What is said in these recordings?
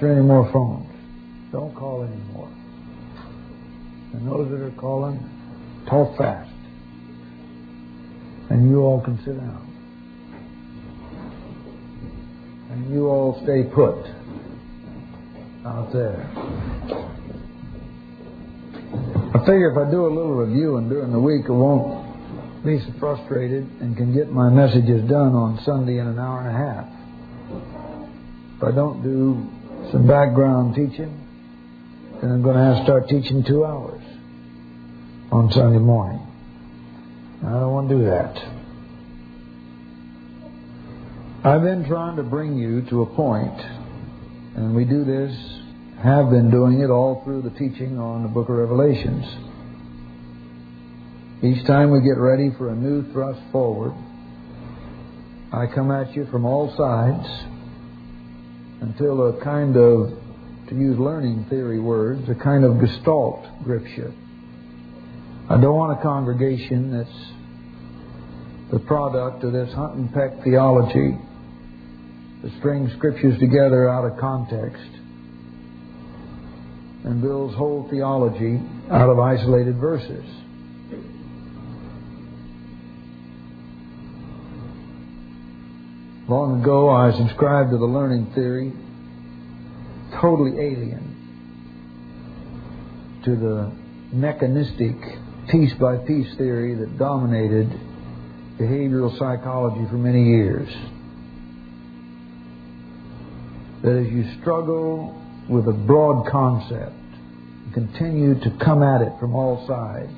answer any more phones. Don't call anymore. And those that are calling, talk fast. And you all can sit down. And you all stay put out there. I figure if I do a little reviewing during the week, I won't be so frustrated and can get my messages done on Sunday in an hour and a half. If I don't do some background teaching, then I'm going to have to start teaching 2 hours on Sunday morning. I don't want to do that. I've been trying to bring you to a point, and we do this, have been doing it all through the teaching on the book of Revelations. Each time we get ready for a new thrust forward, I come at you from all sides until a kind of, to use learning theory words, a kind of gestalt grips you. I don't want a congregation that's the product of this hunt and peck theology that strings scriptures together out of context and builds whole theology out of isolated verses. Long ago, I subscribed to the learning theory, totally alien to the mechanistic, piece-by-piece theory that dominated behavioral psychology for many years. That as you struggle with a broad concept, and continue to come at it from all sides,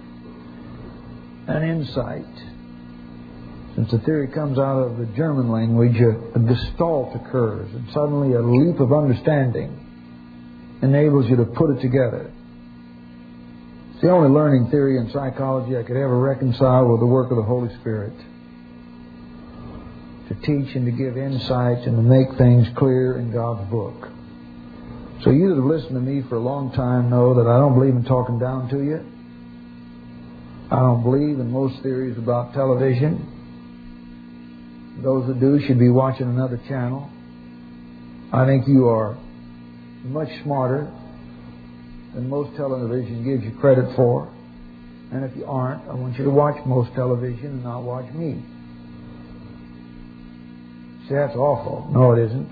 an insight, since the theory comes out of the German language, a gestalt occurs, and suddenly a leap of understanding enables you to put it together. It's the only learning theory in psychology I could ever reconcile with the work of the Holy Spirit. To teach and to give insights and to make things clear in God's book. So you that have listened to me for a long time know that I don't believe in talking down to you. I don't believe in most theories about television. Those that do should be watching another channel. I think you are much smarter than most television gives you credit for. And if you aren't, I want you to watch most television and not watch me. See, that's awful. No, it isn't.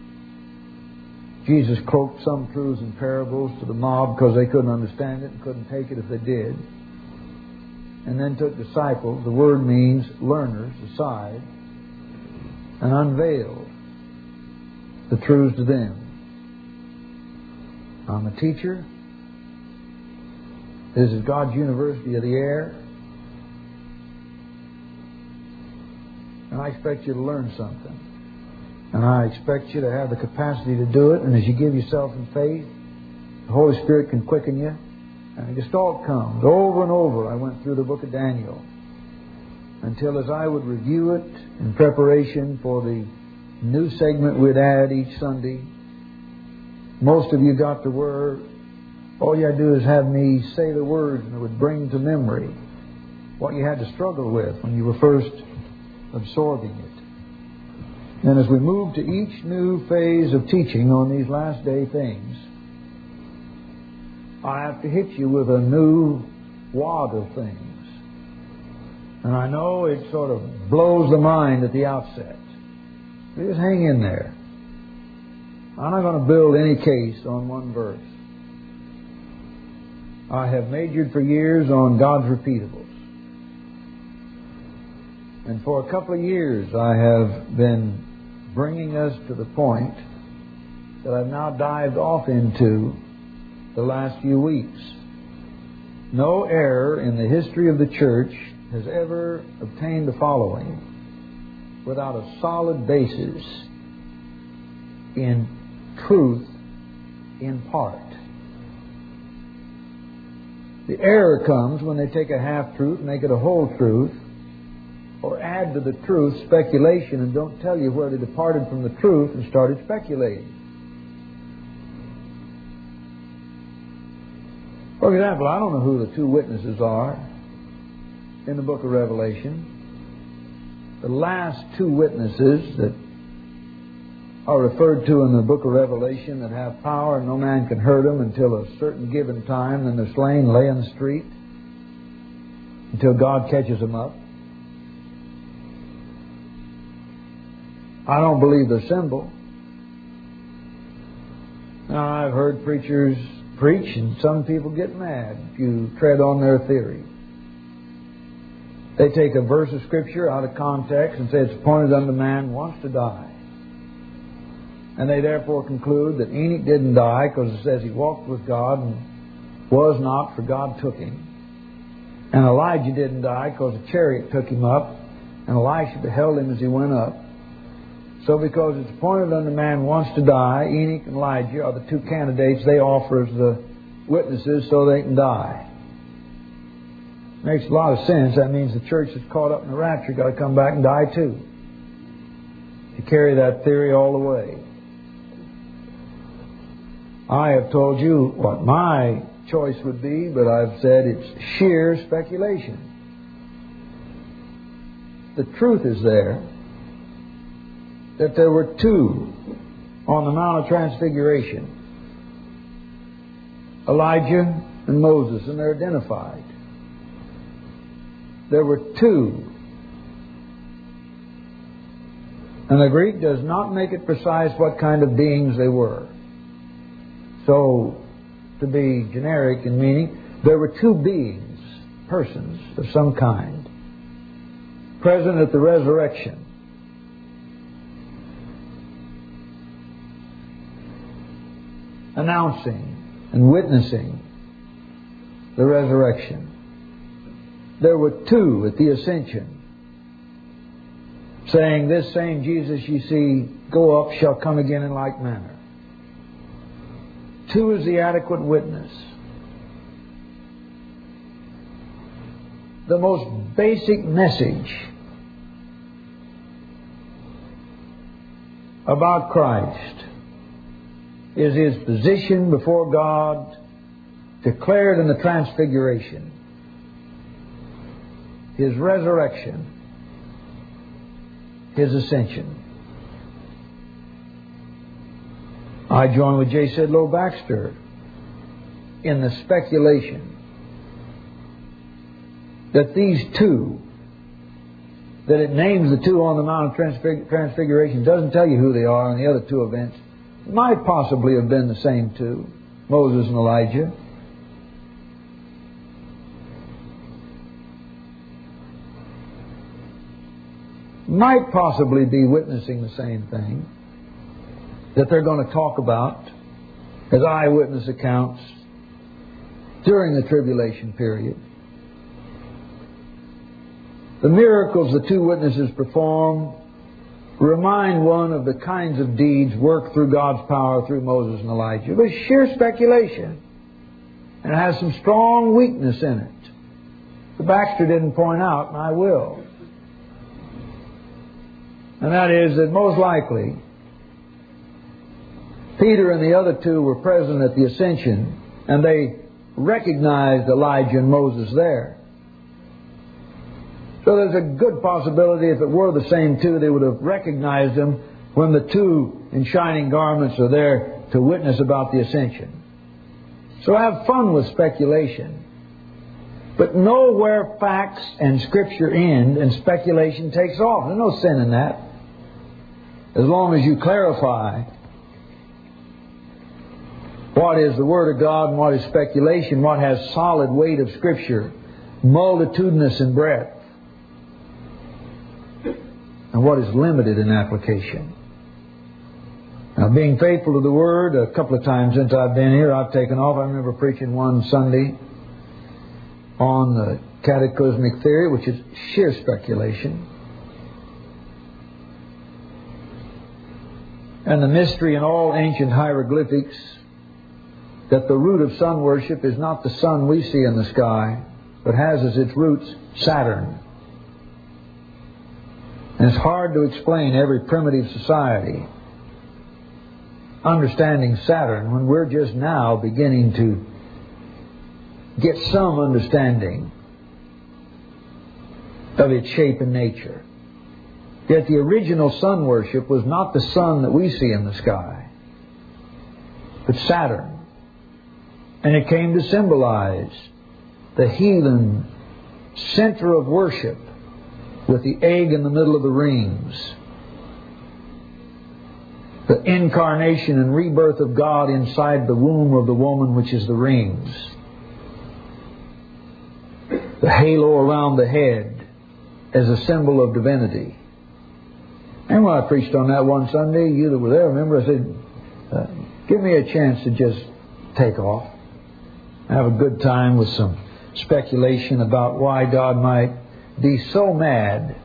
Jesus cloaked some truths in parables to the mob because they couldn't understand it and couldn't take it if they did. And then took disciples, the word means learners, aside, and unveiled the truths to them. I'm a teacher. This is God's University of the Air. And I expect you to learn something. And I expect you to have the capacity to do it. And as you give yourself in faith, the Holy Spirit can quicken you. And a gestalt comes. Over and over, I went through the book of Daniel. Until as I would review it in preparation for the new segment we'd add each Sunday, most of you got to where all you had to do is have me say the words and it would bring to memory what you had to struggle with when you were first absorbing it. And as we move to each new phase of teaching on these last day things, I have to hit you with a new wad of things. And I know it sort of blows the mind at the outset. Just hang in there. I'm not going to build any case on one verse. I have majored for years on God's repeatables. And for a couple of years I have been bringing us to the point that I've now dived off into the last few weeks. No error in the history of the church has ever obtained the following without a solid basis in truth in part. The error comes when they take a half-truth, make it a whole truth, or add to the truth speculation and don't tell you where they departed from the truth and started speculating. For example, I don't know who the two witnesses are in the book of Revelation. The last two witnesses that are referred to in the book of Revelation that have power and no man can hurt them until a certain given time, then they're slain, lay in the street until God catches them up. I don't believe they're symbol. Now, I've heard preachers preach, and some people get mad if you tread on their theory. They take a verse of Scripture out of context and say it's appointed unto man once to die. And they therefore conclude that Enoch didn't die because it says he walked with God and was not, for God took him. And Elijah didn't die because a chariot took him up, and Elisha beheld him as he went up. So because it's appointed unto man once to die, Enoch and Elijah are the two candidates they offer as the witnesses so they can die. Makes a lot of sense. That means the church that's caught up in the rapture got to come back and die too. You carry that theory all the way. I have told you what my choice would be, but I've said it's sheer speculation. The truth is there that there were two on the Mount of Transfiguration, Elijah and Moses, and they're identified. There were two. And the Greek does not make it precise what kind of beings they were. So, to be generic in meaning, there were two beings, persons of some kind, present at the resurrection. Announcing and witnessing the resurrection. There were two at the ascension, saying, "This same Jesus ye see go up shall come again in like manner." Two is the adequate witness. The most basic message about Christ is His position before God, declared in the Transfiguration, His resurrection, His ascension. I join with J. Sidlow Baxter in the speculation that these two, that it names the two on the Mount of Transfiguration, doesn't tell you who they are in the other two events, might possibly have been the same two, Moses and Elijah. Might possibly be witnessing the same thing that they're going to talk about as eyewitness accounts during the tribulation period. The miracles the two witnesses perform remind one of the kinds of deeds worked through God's power through Moses and Elijah. But it's sheer speculation, and it has some strong weakness in it. The Baxter didn't point out, and I will. And that is that most likely Peter and the other two were present at the ascension, and they recognized Elijah and Moses there. So there's a good possibility if it were the same two, they would have recognized them when the two in shining garments are there to witness about the ascension. So have fun with speculation. But know where facts and Scripture end and speculation takes off. There's no sin in that. As long as you clarify what is the Word of God and what is speculation, what has solid weight of Scripture, multitudinous in breadth, and what is limited in application. Now, being faithful to the Word, a couple of times since I've been here, I've taken off. I remember preaching one Sunday on the cataclysmic theory, which is sheer speculation. And the mystery in all ancient hieroglyphics that the root of sun worship is not the sun we see in the sky, but has as its roots Saturn. And it's hard to explain every primitive society understanding Saturn when we're just now beginning to get some understanding of its shape and nature. Yet the original sun worship was not the sun that we see in the sky, but Saturn. And it came to symbolize the heathen center of worship with the egg in the middle of the rings. The incarnation and rebirth of God inside the womb of the woman, which is the rings. The halo around the head as a symbol of divinity. And when I preached on that one Sunday, you that were there, remember, I said, give me a chance to just take off. Have a good time with some speculation about why God might be so mad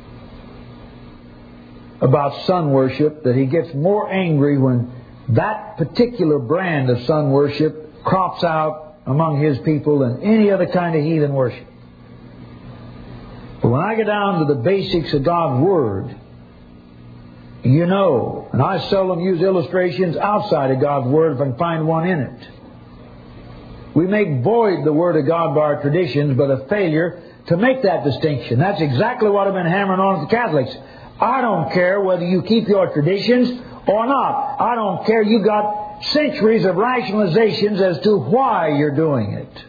about sun worship that He gets more angry when that particular brand of sun worship crops out among His people than any other kind of heathen worship. But when I get down to the basics of God's Word, you know, and I seldom use illustrations outside of God's Word if I can find one in it. We make void the Word of God by our traditions, but a failure to make that distinction. That's exactly what I've been hammering on with the Catholics. I don't care whether you keep your traditions or not. I don't care. You got centuries of rationalizations as to why you're doing it.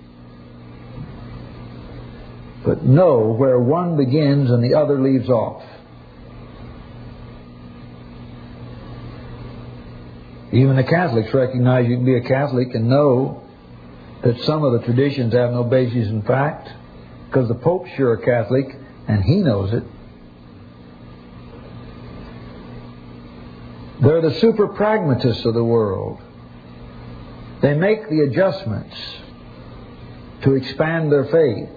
But know where one begins and the other leaves off. Even the Catholics recognize you can be a Catholic and know that some of the traditions have no basis in fact, because the Pope's sure a Catholic and he knows it. They're the super pragmatists of the world. They make the adjustments to expand their faith.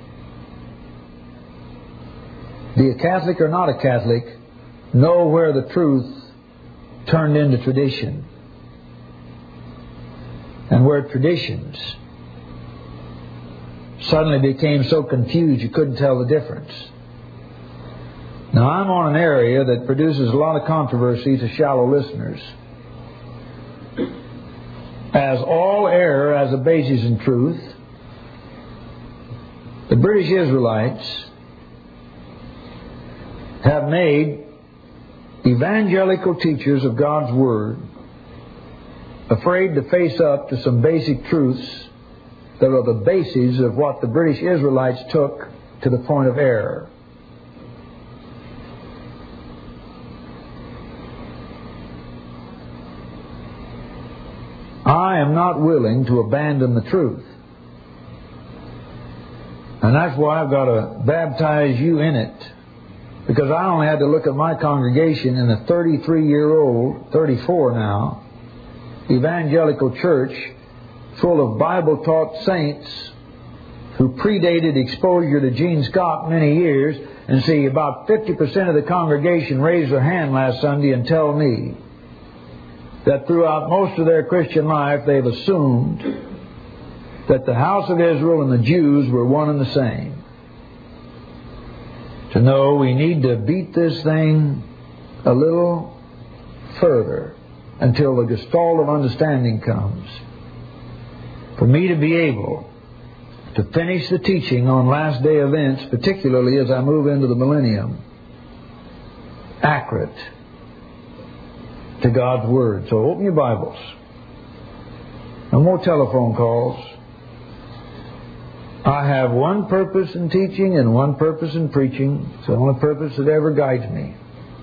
Be a Catholic or not a Catholic, know where the truth turned into tradition. And where traditions suddenly became so confused you couldn't tell the difference. Now, I'm on an area that produces a lot of controversy to shallow listeners. As all error has a basis in truth, the British Israelites have made evangelical teachers of God's Word afraid to face up to some basic truths that are the bases of what the British Israelites took to the point of error. I am not willing to abandon the truth. And that's why I've got to baptize you in it. Because I only had to look at my congregation in a 33-year-old, 34 now, evangelical church full of Bible-taught saints who predated exposure to Gene Scott many years, and see about 50% of the congregation raise their hand last Sunday and tell me that throughout most of their Christian life they've assumed that the house of Israel and the Jews were one and the same. To know we need to beat this thing a little further until the gestalt of understanding comes. For me to be able to finish the teaching on last day events, particularly as I move into the millennium, accurate to God's Word. So open your Bibles. No more telephone calls. I have one purpose in teaching and one purpose in preaching. It's the only purpose that ever guides me.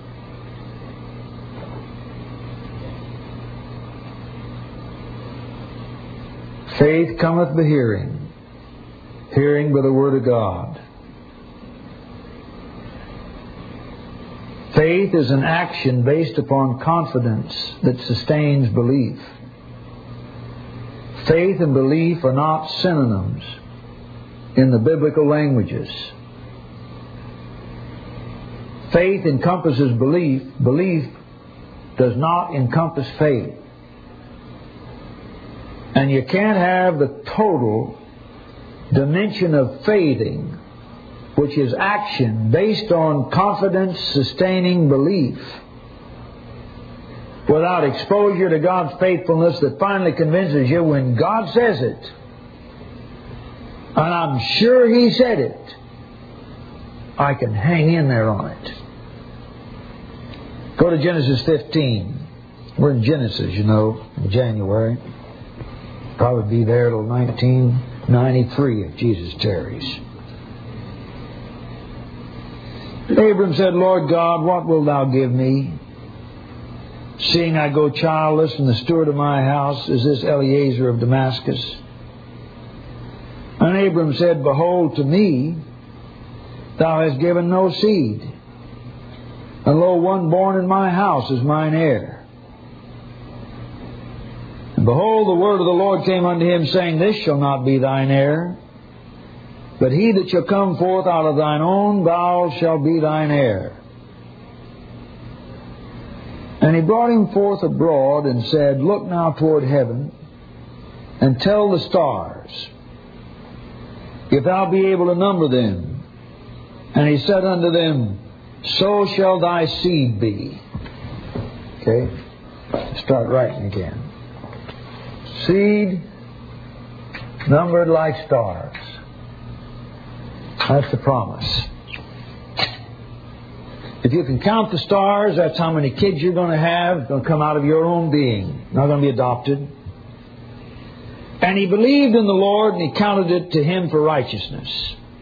Faith cometh by hearing, hearing by the Word of God. Faith is an action based upon confidence that sustains belief. Faith and belief are not synonyms in the biblical languages. Faith encompasses belief. Belief does not encompass faith. And you can't have the total dimension of faithing, which is action based on confidence sustaining belief, without exposure to God's faithfulness that finally convinces you when God says it, and I'm sure He said it, I can hang in there on it. Go to Genesis 15. We're in Genesis, you know, in January. Probably be there till 1993 if Jesus tarries. Abram said, Lord God, what wilt thou give me? Seeing I go childless, and the steward of my house is this Eliezer of Damascus. And Abram said, Behold, to me thou hast given no seed, and lo, one born in my house is mine heir. And behold, the word of the Lord came unto him, saying, This shall not be thine heir, but he that shall come forth out of thine own bowels shall be thine heir. And he brought him forth abroad and said, Look now toward heaven, and tell the stars, if thou be able to number them. And he said unto them, So shall thy seed be. Okay? Start writing again. Seed numbered like stars. That's the promise. If you can count the stars, that's how many kids you're going to have. It's going to come out of your own being. Not going to be adopted. And he believed in the Lord, and he counted it to him for righteousness.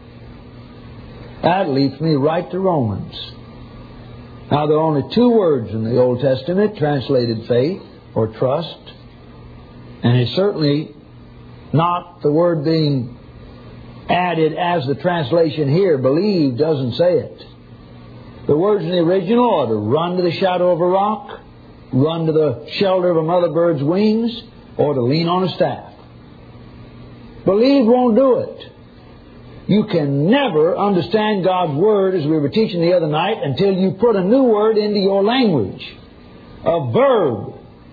That leads me right to Romans. Now, there are only two words in the Old Testament translated faith or trust. And it's certainly not the word being added as the translation here. Believe doesn't say it. The words in the original are to run to the shadow of a rock, run to the shelter of a mother bird's wings, or to lean on a staff. Believe won't do it. You can never understand God's Word, as we were teaching the other night, until you put a new word into your language. A verb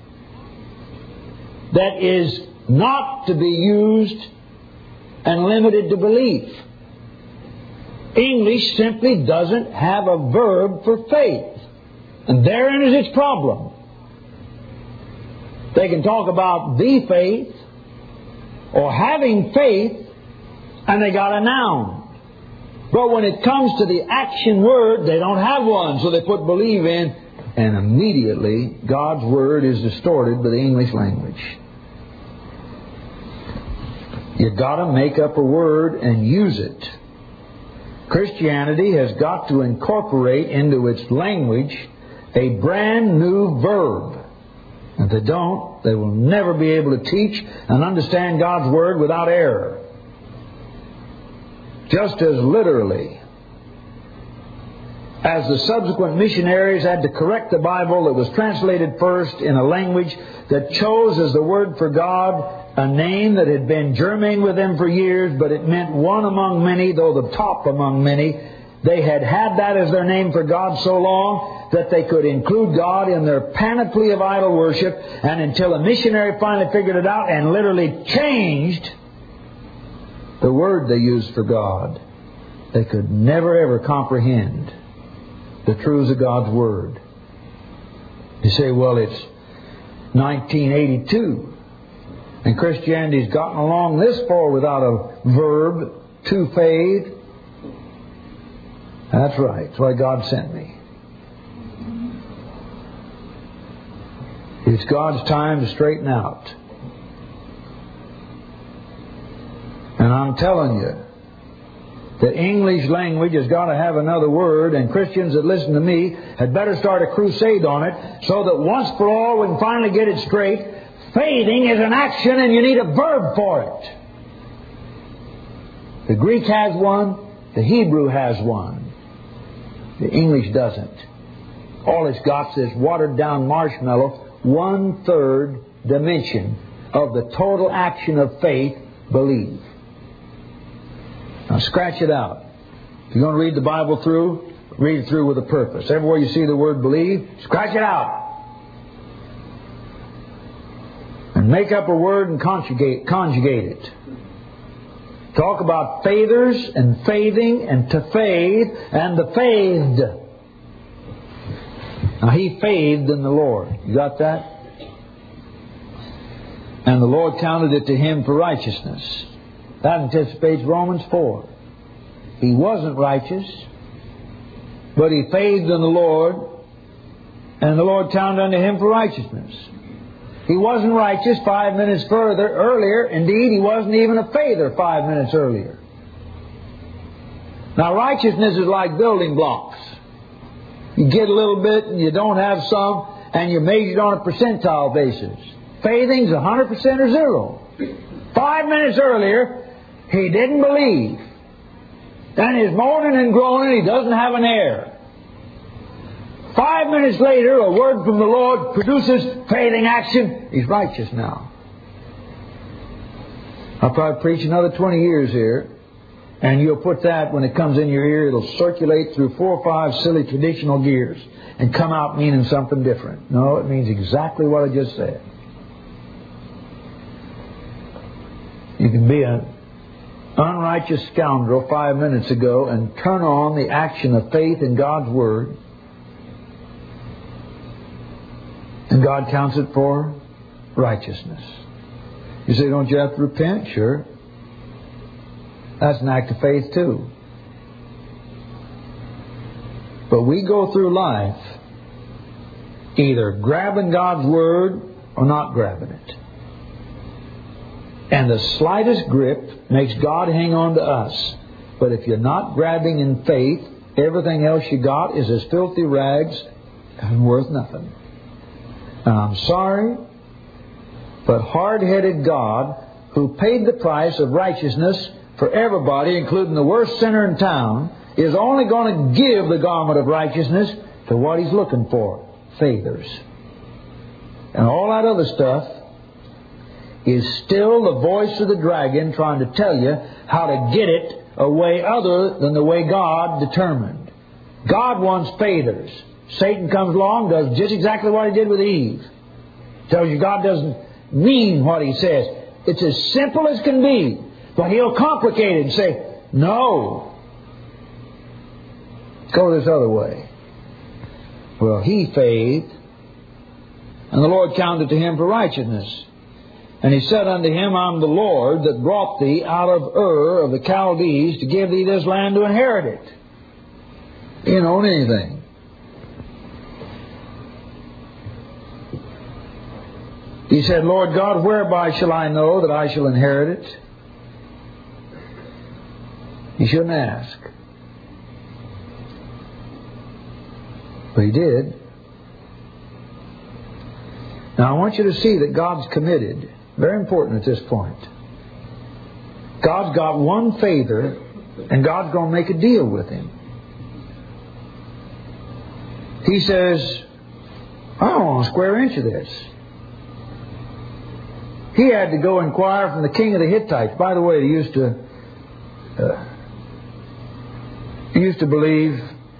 that is not to be used and limited to belief. English simply doesn't have a verb for faith. And therein is its problem. They can talk about the faith or having faith, and they got a noun. But when it comes to the action word, they don't have one, so they put believe in, and immediately God's Word is distorted by the English language. You've got to make up a word and use it. Christianity has got to incorporate into its language a brand new verb. If they don't, they will never be able to teach and understand God's Word without error. Just as literally as the subsequent missionaries had to correct the Bible that was translated first in a language that chose as the word for God a name that had been germane with them for years, but it meant one among many, though the top among many. They had had that as their name for God so long that they could include God in their panoply of idol worship, and until a missionary finally figured it out and literally changed the word they used for God, they could never ever comprehend the truths of God's Word. You say, well, it's 1982. And Christianity's gotten along this far without a verb, to faith. That's right. That's why God sent me. It's God's time to straighten out. And I'm telling you, the English language has got to have another word, and Christians that listen to me had better start a crusade on it, so that once for all we can finally get it straight. Faithing is an action, and you need a verb for it. The Greek has one. The Hebrew has one. The English doesn't. All it's got is watered down marshmallow, 1/3 dimension of the total action of faith, believe. Now scratch it out. If you're going to read the Bible through, read it through with a purpose. Everywhere you see the word believe, scratch it out. And make up a word and conjugate it. Talk about faithers and faithing and to faith and the faithed. Now he faithed in the Lord. You got that? And the Lord counted it to him for righteousness. That anticipates Romans 4. He wasn't righteous, but he faithed in the Lord, And the Lord counted unto him for righteousness. He wasn't righteous 5 minutes earlier. Indeed, he wasn't even a faither 5 minutes earlier. Now, righteousness is like building blocks. You get a little bit and you don't have some, and you're measured on a percentile basis. Faithing's 100% or 0. 5 minutes earlier, he didn't believe. And he's moaning and groaning, he doesn't have an heir. 5 minutes later, a word from the Lord produces faithing action. He's righteous now. I'll probably preach another 20 years here, and you'll put that, when it comes in your ear, it'll circulate through 4 or 5 silly traditional gears and come out meaning something different. No, it means exactly what I just said. You can be an unrighteous scoundrel 5 minutes ago and turn on the action of faith in God's Word, and God counts it for righteousness. You say, don't you have to repent? Sure. That's an act of faith too. But we go through life either grabbing God's Word or not grabbing it. And the slightest grip makes God hang on to us. But if you're not grabbing in faith, everything else you got is as filthy rags and worth nothing. And I'm sorry, but hard-headed God, who paid the price of righteousness for everybody, including the worst sinner in town, is only going to give the garment of righteousness to what He's looking for, faithers. And all that other stuff is still the voice of the dragon trying to tell you how to get it a way other than the way God determined. God wants faithers. Satan comes along, does just exactly what he did with Eve. Tells you God doesn't mean what he says. It's as simple as can be. But he'll complicate it and say, no. Go this other way. Well, he faithed, and the Lord counted to him for righteousness. And he said unto him, I'm the Lord that brought thee out of Ur of the Chaldees to give thee this land to inherit it. He didn't own anything. He said, Lord God, whereby shall I know that I shall inherit it? He shouldn't ask. But he did. Now I want you to see that God's committed. Very important at this point. God's got one faither, and God's going to make a deal with him. He says, I don't want a square inch of this. He had to go inquire from the king of the Hittites. By the way, he used to believe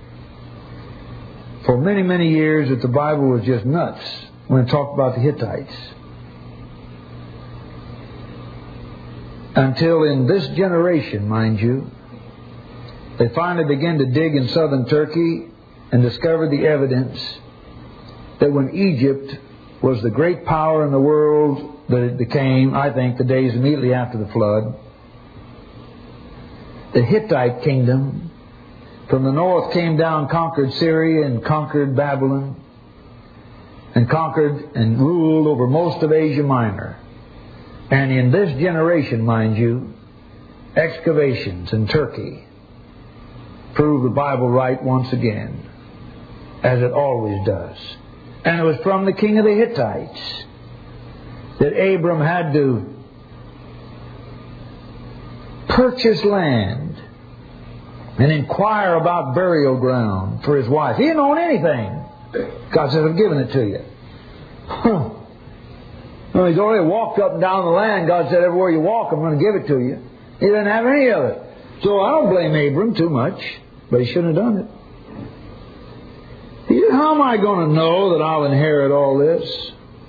for many, many years that the Bible was just nuts when it talked about the Hittites. Until in this generation, mind you, they finally began to dig in southern Turkey and discovered the evidence that when Egypt was the great power in the world that it became, I think, the days immediately after the flood, the Hittite kingdom from the north came down, conquered Syria and conquered Babylon, and conquered and ruled over most of Asia Minor. And in this generation, mind you, excavations in Turkey prove the Bible right once again, as it always does. And it was from the king of the Hittites that Abram had to purchase land and inquire about burial ground for his wife. He didn't own anything. God said, I've given it to you. Well, he's already walked up and down the land. God said, everywhere you walk, I'm going to give it to you. He didn't have any of it. So I don't blame Abram too much, but he shouldn't have done it. He said, how am I going to know that I'll inherit all this?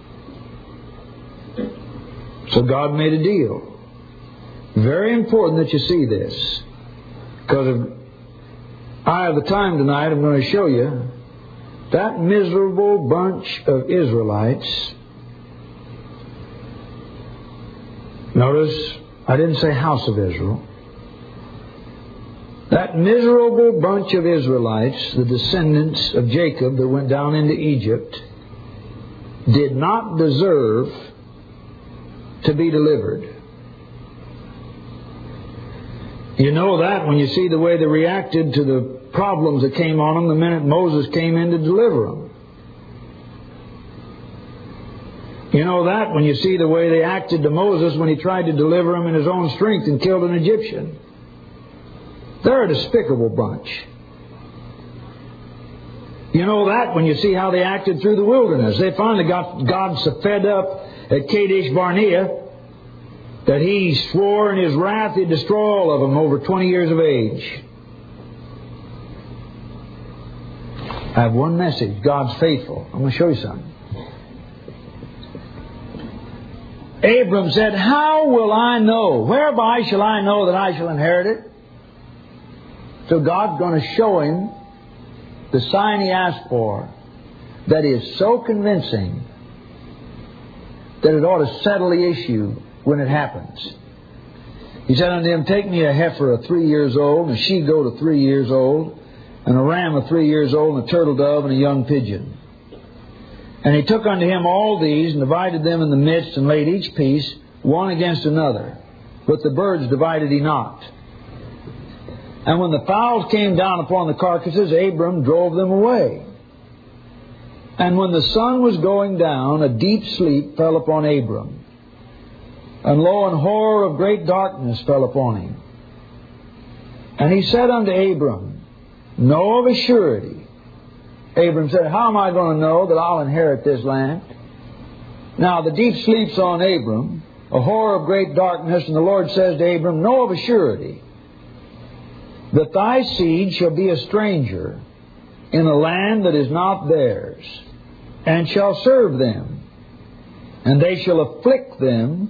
So God made a deal. Very important that you see this. Because if I have the time tonight, I'm going to show you that miserable bunch of Israelites. Notice, I didn't say house of Israel. That miserable bunch of Israelites, the descendants of Jacob that went down into Egypt, did not deserve to be delivered. You know that when you see the way they reacted to the problems that came on them the minute Moses came in to deliver them. You know that when you see the way they acted to Moses when he tried to deliver them in his own strength and killed an Egyptian. They're a despicable bunch. You know that when you see how they acted through the wilderness. They finally got God so fed up at Kadesh Barnea that He swore in His wrath He'd destroy all of them over 20 years of age. I have one message. God's faithful. I'm going to show you something. Abram said, how will I know? Whereby shall I know that I shall inherit it? So God's going to show him the sign he asked for that is so convincing that it ought to settle the issue when it happens. He said unto him, take me a heifer of 3 years old, and a she-goat of 3 years old, and a ram of 3 years old, and a turtle dove, and a young pigeon. And he took unto him all these, and divided them in the midst, and laid each piece one against another. But the birds divided he not. And when the fowls came down upon the carcasses, Abram drove them away. And when the sun was going down, a deep sleep fell upon Abram. And lo, an horror of great darkness fell upon him. And he said unto Abram, know of a surety. Abram said, how am I going to know that I'll inherit this land? Now the deep sleep's on Abram, a horror of great darkness, and the Lord says to Abram, know of a surety that thy seed shall be a stranger in a land that is not theirs, and shall serve them, and they shall afflict them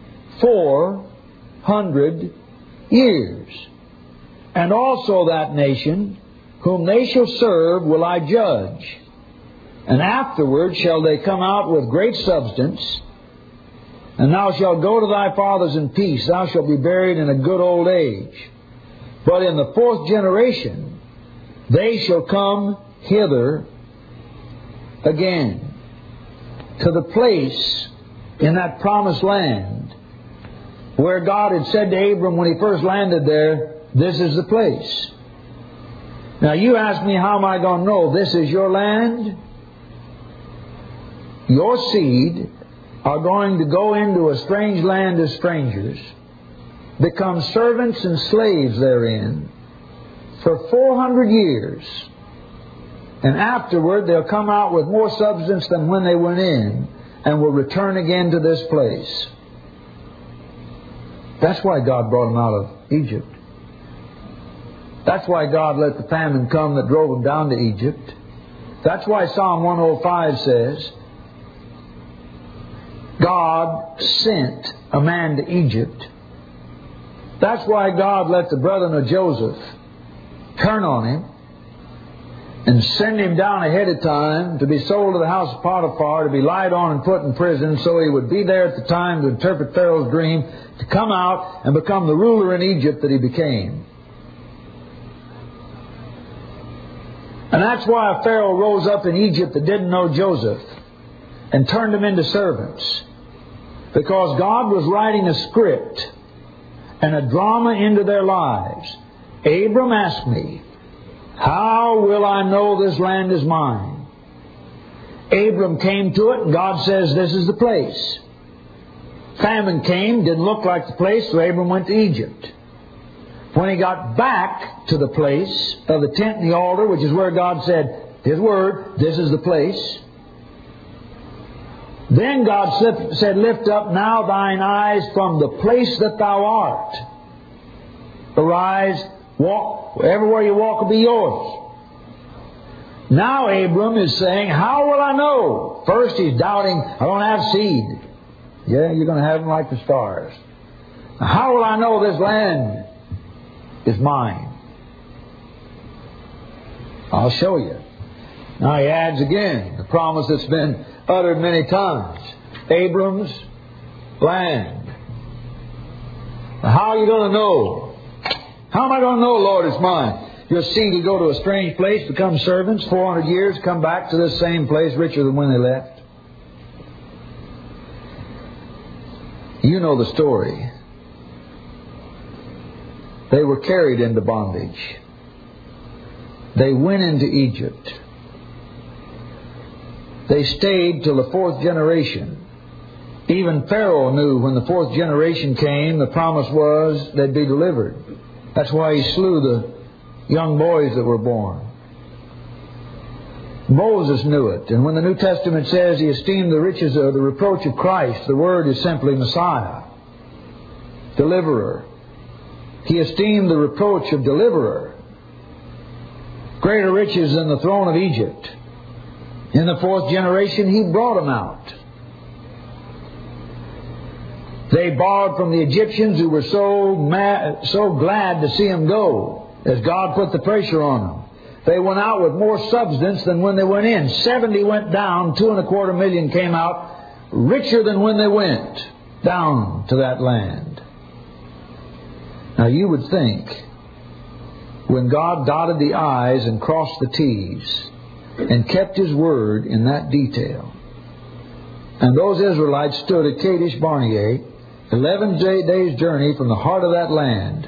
400 years. And also that nation whom they shall serve will I judge, and afterward shall they come out with great substance, and thou shalt go to thy fathers in peace, thou shalt be buried in a good old age. But in the 4th generation they shall come hither again, to the place in that promised land where God had said to Abram when he first landed there, this is the place. Now you ask me, how am I going to know this is your land? Your seed are going to go into a strange land of strangers, become servants and slaves therein for 400 years. And afterward they'll come out with more substance than when they went in, and will return again to this place. That's why God brought them out of Egypt. That's why God let the famine come that drove them down to Egypt. That's why Psalm 105 says, God sent a man to Egypt. That's why God let the brethren of Joseph turn on him and send him down ahead of time to be sold to the house of Potiphar, to be lied on and put in prison, so he would be there at the time to interpret Pharaoh's dream, to come out and become the ruler in Egypt that he became. And that's why a Pharaoh rose up in Egypt that didn't know Joseph and turned them into servants. Because God was writing a script and a drama into their lives. Abram asked me, how will I know this land is mine? Abram came to it and God says this is the place. Famine came, didn't look like the place, so Abram went to Egypt. When he got back to the place of the tent and the altar, which is where God said, His word, this is the place. Then God said, lift up now thine eyes from the place that thou art. Arise, walk, everywhere you walk will be yours. Now Abram is saying, how will I know? First he's doubting, I don't have seed. Yeah, you're going to have them like the stars. How will I know this land is mine? I'll show you. Now he adds again the promise that's been uttered many times. Abram's land. Now, how are you going to know? How am I going to know, Lord, it's mine? Your seed will go to a strange place, become servants, 400 years, come back to this same place richer than when they left. You know the story. They were carried into bondage. They went into Egypt. They stayed till the 4th generation. Even Pharaoh knew when the 4th generation came, the promise was they'd be delivered. That's why he slew the young boys that were born. Moses knew it. And when the New Testament says he esteemed the riches of the reproach of Christ, the word is simply Messiah, deliverer. He esteemed the reproach of deliverer greater riches than the throne of Egypt. In the 4th generation, he brought them out. They borrowed from the Egyptians who were so glad to see him go, as God put the pressure on them. They went out with more substance than when they went in. 70 went down, 2.25 million came out, richer than when they went down to that land. Now you would think, when God dotted the I's and crossed the T's and kept His word in that detail, and those Israelites stood at Kadesh Barnea, 11 days' journey from the heart of that land,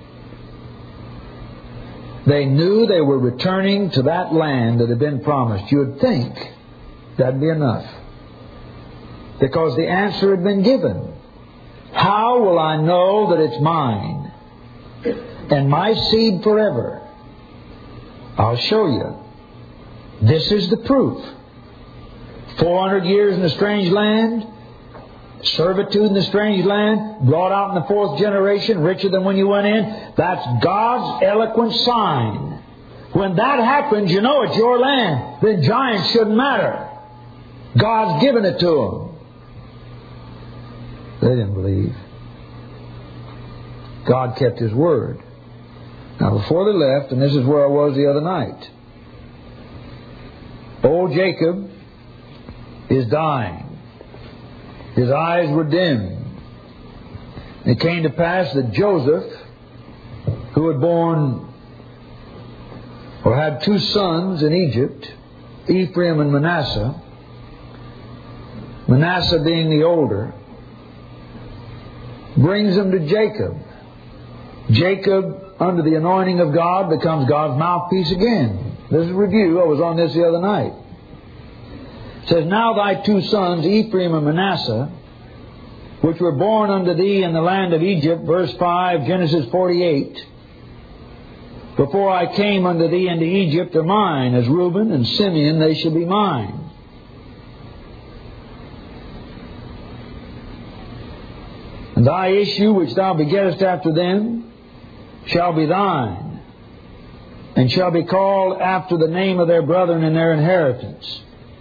they knew they were returning to that land that had been promised. You would think that'd be enough, because the answer had been given. How will I know that it's mine and my seed forever? I'll show you. This is the proof. 400 years in a strange land, servitude in the strange land, brought out in the 4th generation, richer than when you went in. That's God's eloquent sign. When that happens, you know it's your land. The giants shouldn't matter. God's given it to them. They didn't believe. God kept His word. Now before they left, and this is where I was the other night, old Jacob is dying. His eyes were dim. It came to pass that Joseph, who had born or had 2 sons in Egypt, Ephraim and Manasseh, Manasseh being the older, brings them to Jacob. Jacob, under the anointing of God, becomes God's mouthpiece again. This is a review. I was on this the other night. It says, Now thy 2 sons, Ephraim and Manasseh, which were born unto thee in the land of Egypt, verse 5, Genesis 48, before I came unto thee into Egypt, are mine. As Reuben and Simeon, they shall be mine. And thy issue, which thou begettest after them, shall be thine, and shall be called after the name of their brethren in their inheritance.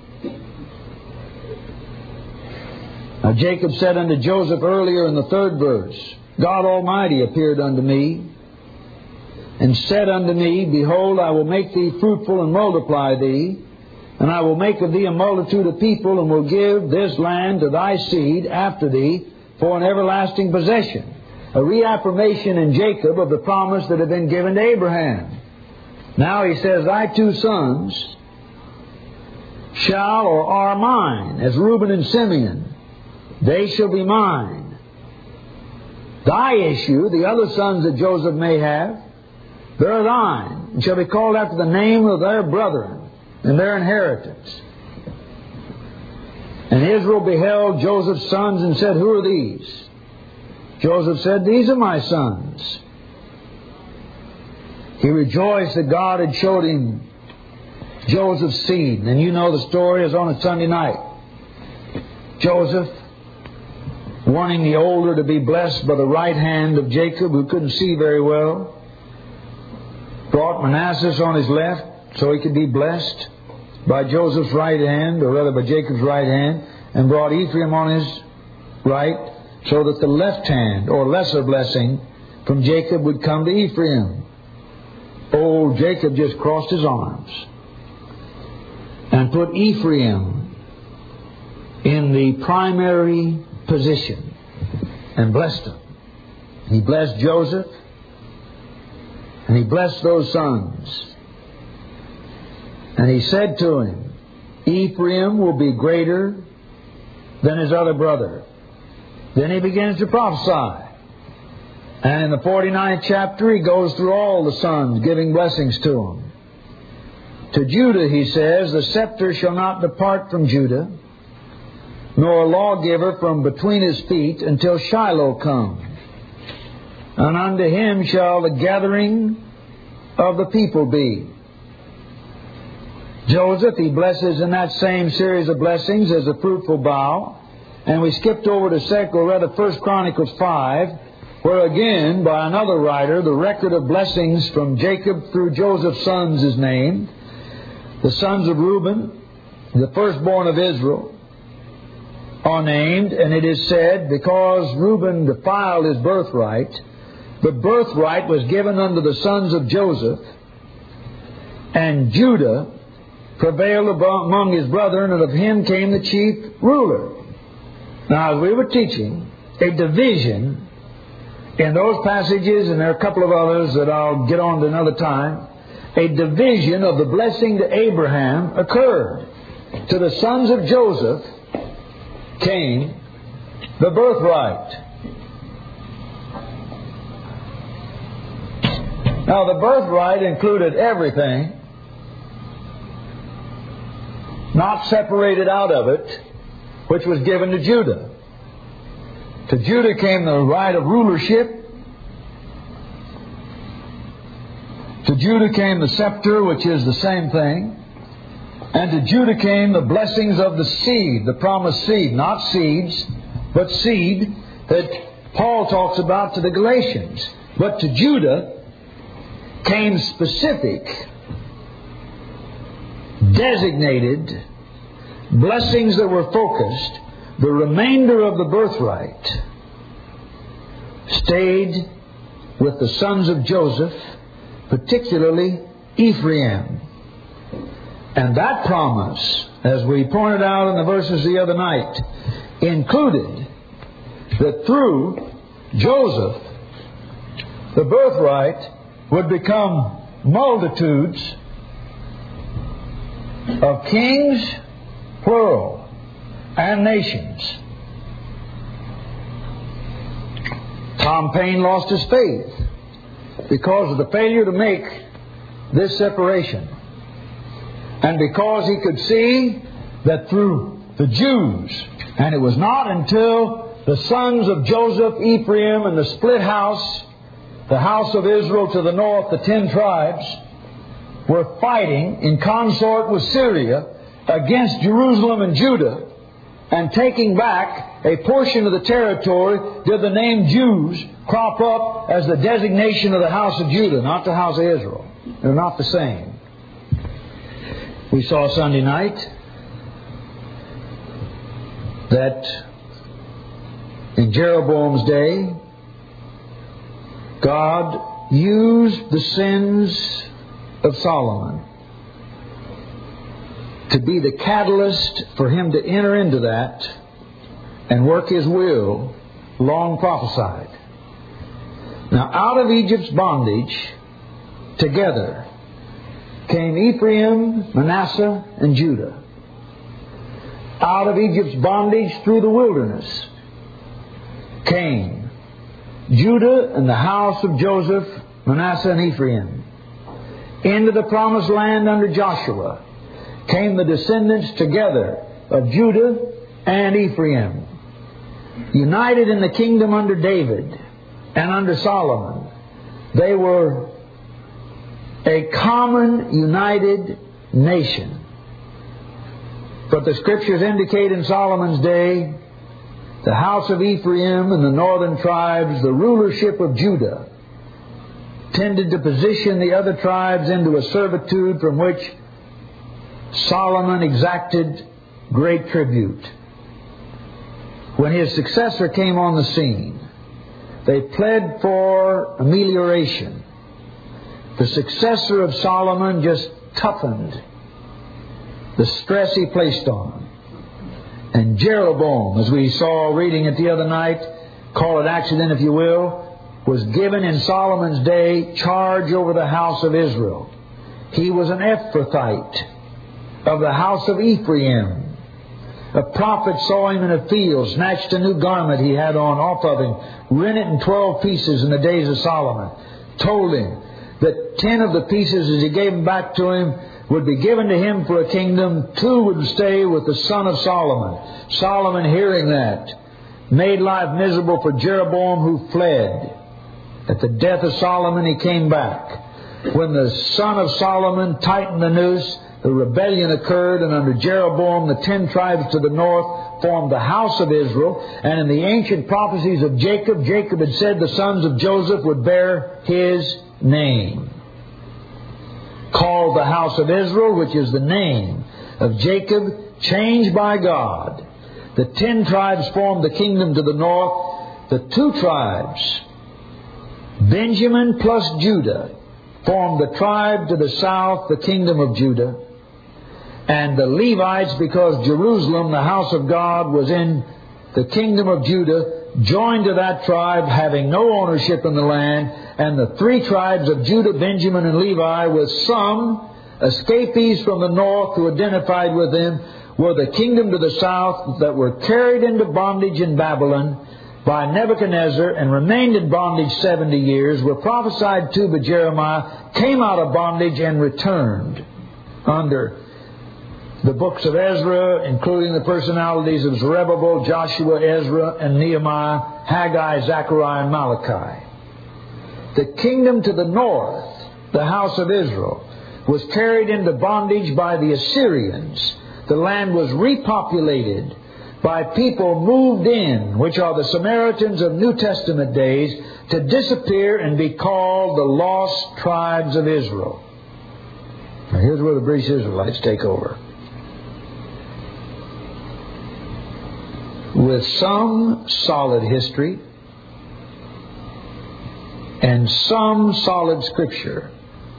Now Jacob said unto Joseph earlier in the 3rd verse, God Almighty appeared unto me, and said unto me, Behold, I will make thee fruitful and multiply thee, and I will make of thee a multitude of people, and will give this land to thy seed after thee for an everlasting possession. A reaffirmation in Jacob of the promise that had been given to Abraham. Now he says, Thy 2 sons shall or are mine, as Reuben and Simeon. They shall be mine. Thy issue, the other sons that Joseph may have, they're thine, and shall be called after the name of their brethren and their inheritance. And Israel beheld Joseph's sons and said, Who are these? Joseph said, These are my sons. He rejoiced that God had showed him Joseph's seed. And you know the story is on a Sunday night. Joseph, wanting the older to be blessed by the right hand of Jacob, who couldn't see very well, brought Manasseh on his left so he could be blessed by Joseph's right hand, or rather by Jacob's right hand, and brought Ephraim on his right, so that the left hand, or lesser blessing, from Jacob would come to Ephraim. Old Jacob just crossed his arms and put Ephraim in the primary position and blessed him. He blessed Joseph, And he blessed those sons. And he said to him, Ephraim will be greater than his other brother. Then he begins to prophesy. And in the 49th chapter, he goes through all the sons, giving blessings to them. To Judah, he says, the scepter shall not depart from Judah, nor a lawgiver from between his feet, until Shiloh come. And unto him shall the gathering of the people be. Joseph, he blesses in that same series of blessings as a fruitful bough. And we skipped over to 1 Chronicles 5, where again, by another writer, the record of blessings from Jacob through Joseph's sons is named. The sons of Reuben, the firstborn of Israel, are named, and it is said, because Reuben defiled his birthright, the birthright was given unto the sons of Joseph, and Judah prevailed among his brethren, and of him came the chief ruler. Now, as we were teaching, a division in those passages, and there are a couple of others that I'll get on to another time, a division of the blessing to Abraham occurred. To the sons of Joseph came the birthright. Now, the birthright included everything, not separated out of it, which was given to Judah. To Judah came the right of rulership. To Judah came the scepter, which is the same thing. And to Judah came the blessings of the seed, the promised seed, not seeds, but seed that Paul talks about to the Galatians. But to Judah came specific, designated blessings that were focused. The remainder of the birthright stayed with the sons of Joseph, particularly Ephraim. And that promise, as we pointed out in the verses the other night, included that through Joseph, the birthright would become multitudes of kings, plural, and nations. Tom Paine lost his faith because of the failure to make this separation. And because he could see that through the Jews, and it was not until the sons of Joseph, Ephraim, and the split house, the house of Israel to the north, the 10 tribes, were fighting in consort with Syria against Jerusalem and Judah, and taking back a portion of the territory, did the name Jews crop up as the designation of the house of Judah, not the house of Israel. They're not the same. We saw Sunday night that in Jeroboam's day, God used the sins of Solomon to be the catalyst for him to enter into that and work his will, long prophesied. Now, out of Egypt's bondage, together, came Ephraim, Manasseh, and Judah. Out of Egypt's bondage through the wilderness came Judah and the house of Joseph, Manasseh, and Ephraim. Into the promised land under Joshua came the descendants together of Judah and Ephraim. United in the kingdom under David and under Solomon, they were a common, united nation. But the Scriptures indicate in Solomon's day, the house of Ephraim and the northern tribes, the rulership of Judah, tended to position the other tribes into a servitude from which Solomon exacted great tribute. When his successor came on the scene, they pled for amelioration. The successor of Solomon just toughened the stress he placed on them. And Jeroboam, as we saw reading it the other night, call it accident if you will, was given in Solomon's day charge over the house of Israel. He was an Ephrathite of the house of Ephraim. A prophet saw him in a field, snatched a new garment he had on off of him, rent it in 12 pieces in the days of Solomon, told him that 10 of the pieces, as he gave them back to him, would be given to him for a kingdom. 2 would stay with the son of Solomon. Solomon, hearing that, made life miserable for Jeroboam, who fled. At the death of Solomon, he came back. When the son of Solomon tightened the noose, the rebellion occurred, and under Jeroboam, the 10 tribes to the north formed the house of Israel. And in the ancient prophecies of Jacob, Jacob had said the sons of Joseph would bear his name. Called the house of Israel, which is the name of Jacob, changed by God. The 10 tribes formed the kingdom to the north. The 2 tribes, Benjamin plus Judah, formed the tribe to the south, the kingdom of Judah. And the Levites, because Jerusalem, the house of God, was in the kingdom of Judah, joined to that tribe, having no ownership in the land. And the 3 tribes of Judah, Benjamin, and Levi, with some escapees from the north who identified with them, were the kingdom to the south that were carried into bondage in Babylon by Nebuchadnezzar and remained in bondage 70 years, were prophesied to by Jeremiah, came out of bondage and returned under the books of Ezra, including the personalities of Zerubbabel, Joshua, Ezra, and Nehemiah, Haggai, Zechariah, and Malachi. The kingdom to the north, the house of Israel, was carried into bondage by the Assyrians. The land was repopulated by people moved in, which are the Samaritans of New Testament days, to disappear and be called the lost tribes of Israel. Now here's where the British Israelites take over. With some solid history and some solid scripture,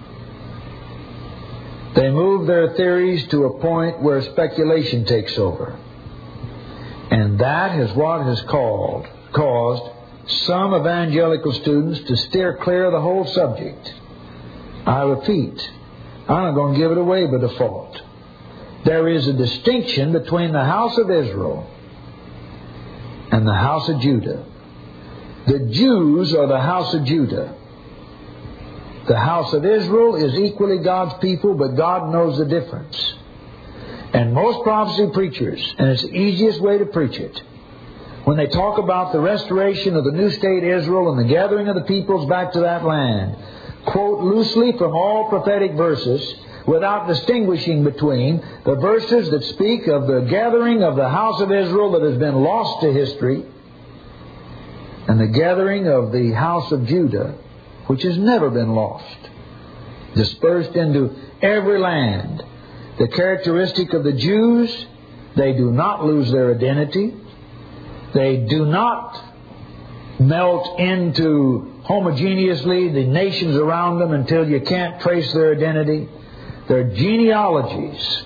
they move their theories to a point where speculation takes over. And that is what has caused some evangelical students to steer clear of the whole subject. I repeat, I'm not going to give it away by default. There is a distinction between the house of Israel and the house of Judah. The Jews are the house of Judah. The house of Israel is equally God's people, but God knows the difference. And most prophecy preachers, and it's the easiest way to preach it, when they talk about the restoration of the new state Israel and the gathering of the peoples back to that land, quote loosely from all prophetic verses without distinguishing between the verses that speak of the gathering of the house of Israel that has been lost to history and the gathering of the house of Judah, which has never been lost, dispersed into every land. The characteristic of the Jews, they do not lose their identity. They do not melt into homogeneously the nations around them until you can't trace their identity. Their genealogies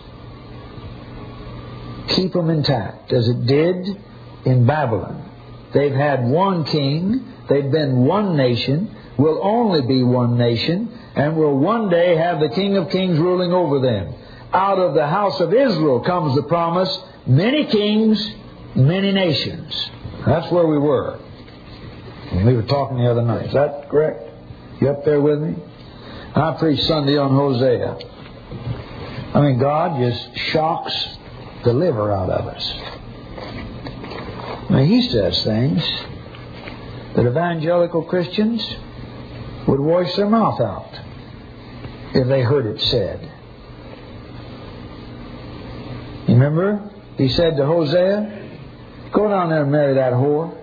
keep them intact, as it did in Babylon. They've had one king, they've been one nation, will only be one nation, and will one day have the King of Kings ruling over them. Out of the house of Israel comes the promise, many kings, many nations. That's where we were. And we were talking the other night. Is that correct? You up there with me? I preached Sunday on Hosea. I mean, God just shocks the liver out of us. Now, He says things that evangelical Christians would wash their mouth out if they heard it said. You remember? He said to Hosea, go down there and marry that whore.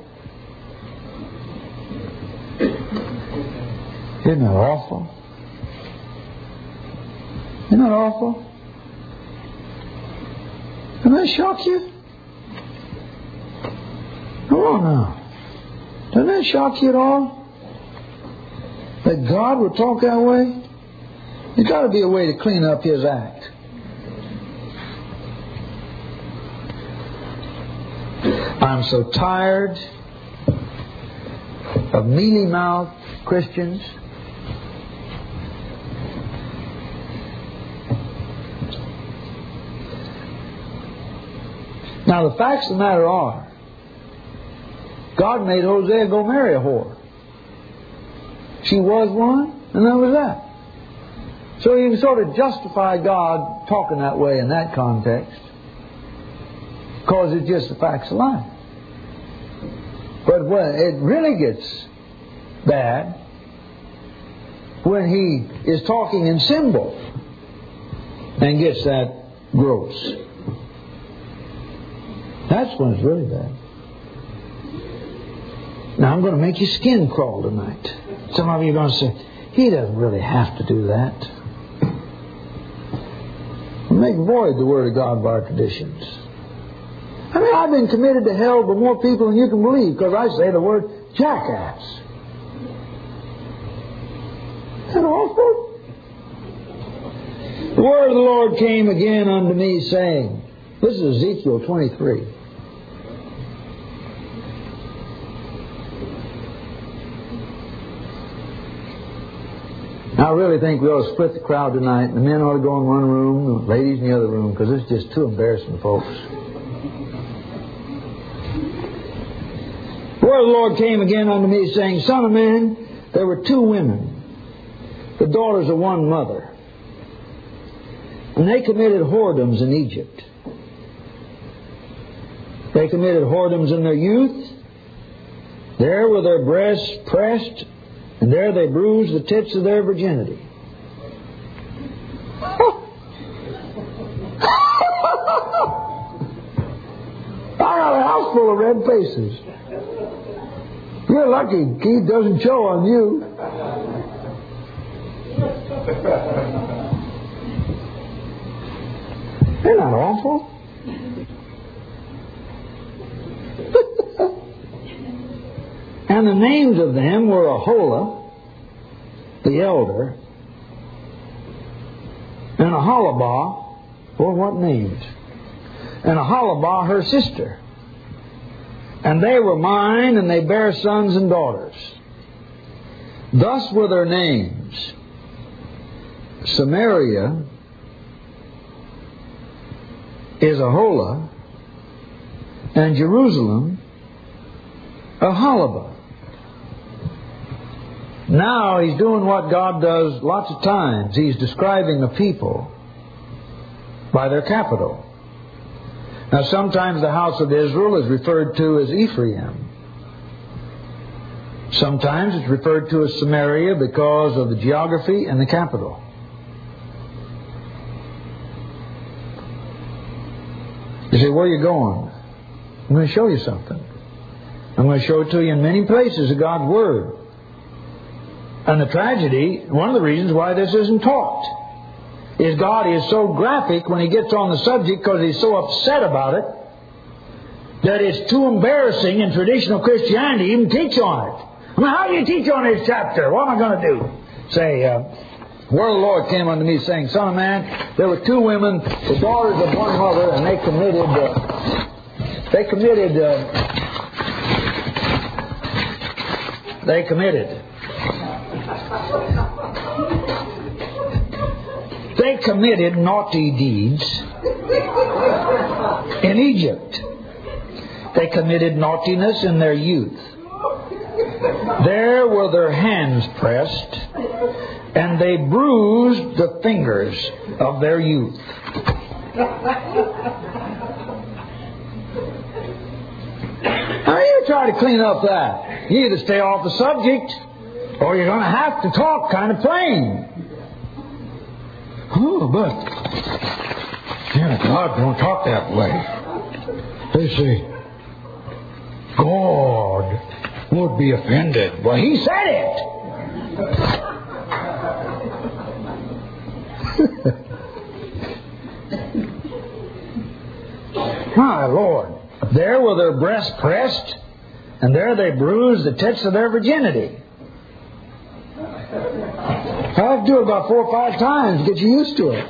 Isn't that awful? Isn't that awful? Doesn't that shock you? Come on now. Doesn't that shock you at all? That God would talk that way? There's got to be a way to clean up His act. I'm so tired of mealy-mouthed Christians. Now, the facts of the matter are, God made Hosea go marry a whore. She was one, and that was that. So you can sort of justify God talking that way in that context, because it's just the facts of life. But when it really gets bad, when He is talking in symbol and gets that gross. That's when it's really bad. Now, I'm going to make your skin crawl tonight. Some of you are going to say, he doesn't really have to do that. Make void the Word of God by our traditions. I mean, I've been committed to hell by more people than you can believe, because I say the word jackass. Is that awful? The word of the Lord came again unto me, saying, this is Ezekiel 23. I really think we ought to split the crowd tonight, and the men ought to go in one room, and the ladies in the other room, because it's just too embarrassing, folks. The word of the Lord came again unto me, saying, Son of man, there were two women, the daughters of one mother, and they committed whoredoms in Egypt. They committed whoredoms in their youth. There were their breasts pressed, and there they bruised the tips of their virginity. I got a house full of red faces. You're lucky Keith doesn't show on you. Isn't that awful? And the names of them were Aholah, the elder, and Aholibah, or what names? And Aholibah, her sister. And they were mine, and they bare sons and daughters. Thus were their names: Samaria is Aholah, and Jerusalem Aholibah. Now he's doing what God does lots of times. He's describing the people by their capital. Now sometimes the house of Israel is referred to as Ephraim. Sometimes it's referred to as Samaria because of the geography and the capital. You say, where are you going? I'm going to show you something. I'm going to show it to you in many places of God's Word. And the tragedy, one of the reasons why this isn't taught, is God is so graphic when He gets on the subject, because He's so upset about it, that it's too embarrassing in traditional Christianity to even teach on it. I mean, how do you teach on this chapter? What am I going to do? Say, the word of the Lord came unto me, saying, Son of man, there were two women, the daughters of one mother, and they committed naughty deeds in Egypt. They committed naughtiness in their youth. There were their hands pressed, and they bruised the fingers of their youth. Now you try to clean up that. You either stay off the subject, or you're going to have to talk kind of plain. Oh, but God don't talk that way. They say, God would be offended. Well, He said it. My Lord. There were their breasts pressed, and there they bruised the tips of their virginity. I have to do it about 4 or 5 times to get you used to it.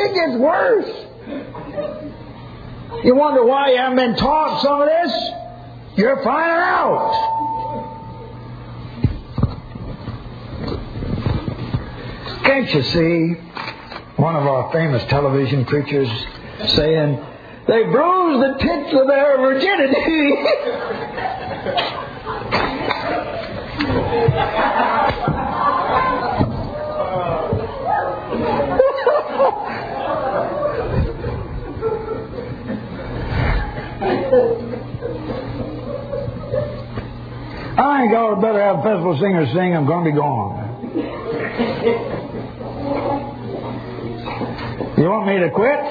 It gets worse. You wonder why you haven't been taught some of this? You're finding out. Can't you see one of our famous television preachers saying, they bruise the tips of their virginity? I think I better have festival singers sing, I'm going to be gone. You want me to quit?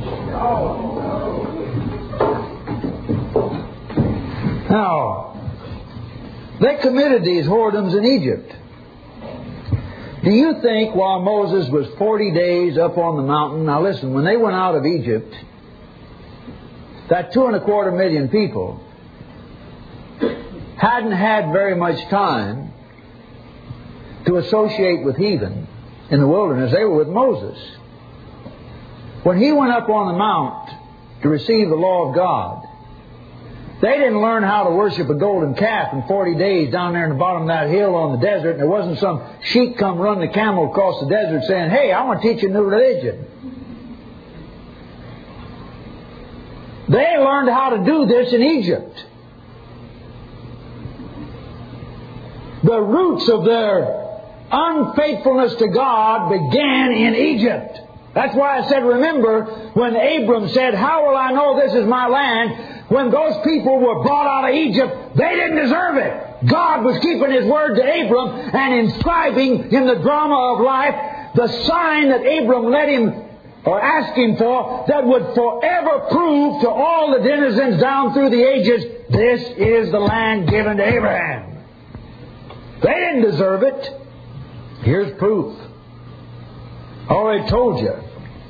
Now, they committed these whoredoms in Egypt. Do you think while Moses was 40 days up on the mountain, now listen, when they went out of Egypt, that 2.25 million people hadn't had very much time to associate with heathen in the wilderness. They were with Moses. When he went up on the mount to receive the law of God, they didn't learn how to worship a golden calf in 40 days down there in the bottom of that hill on the desert, and there wasn't some sheik come run the camel across the desert saying, hey, I want to teach you a new religion. They learned how to do this in Egypt. The roots of their unfaithfulness to God began in Egypt. That's why I said, remember, when Abram said, how will I know this is my land? When those people were brought out of Egypt, they didn't deserve it. God was keeping His word to Abram and inscribing in the drama of life the sign that Abram let him or asked him for that would forever prove to all the denizens down through the ages, this is the land given to Abraham. They didn't deserve it. Here's proof. I already told you.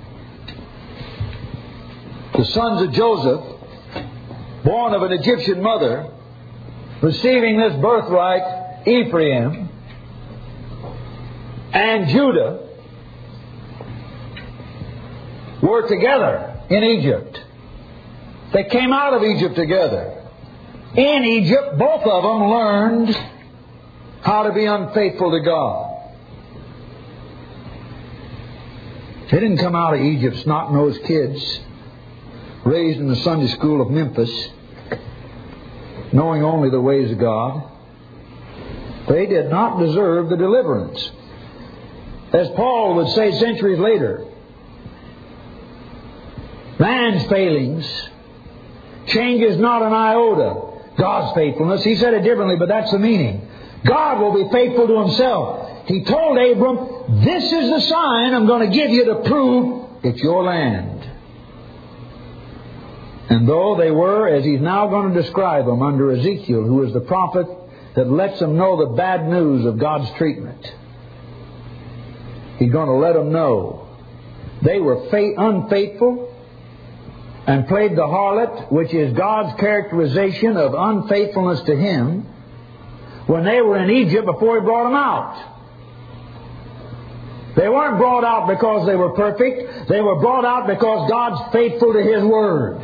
The sons of Joseph, born of an Egyptian mother, receiving this birthright, Ephraim and Judah, were together in Egypt. They came out of Egypt together. In Egypt, both of them learned how to be unfaithful to God. They didn't come out of Egypt snot-nosed kids raised in the Sunday school of Memphis, knowing only the ways of God. They did not deserve the deliverance. As Paul would say centuries later, man's failings changes not an iota God's faithfulness. He said it differently, but that's the meaning. God will be faithful to Himself. He told Abram, this is the sign I'm going to give you to prove it's your land. And though they were, as He's now going to describe them under Ezekiel, who is the prophet that lets them know the bad news of God's treatment, He's going to let them know they were unfaithful and played the harlot, which is God's characterization of unfaithfulness to Him, when they were in Egypt before He brought them out. They weren't brought out because they were perfect. They were brought out because God's faithful to His Word.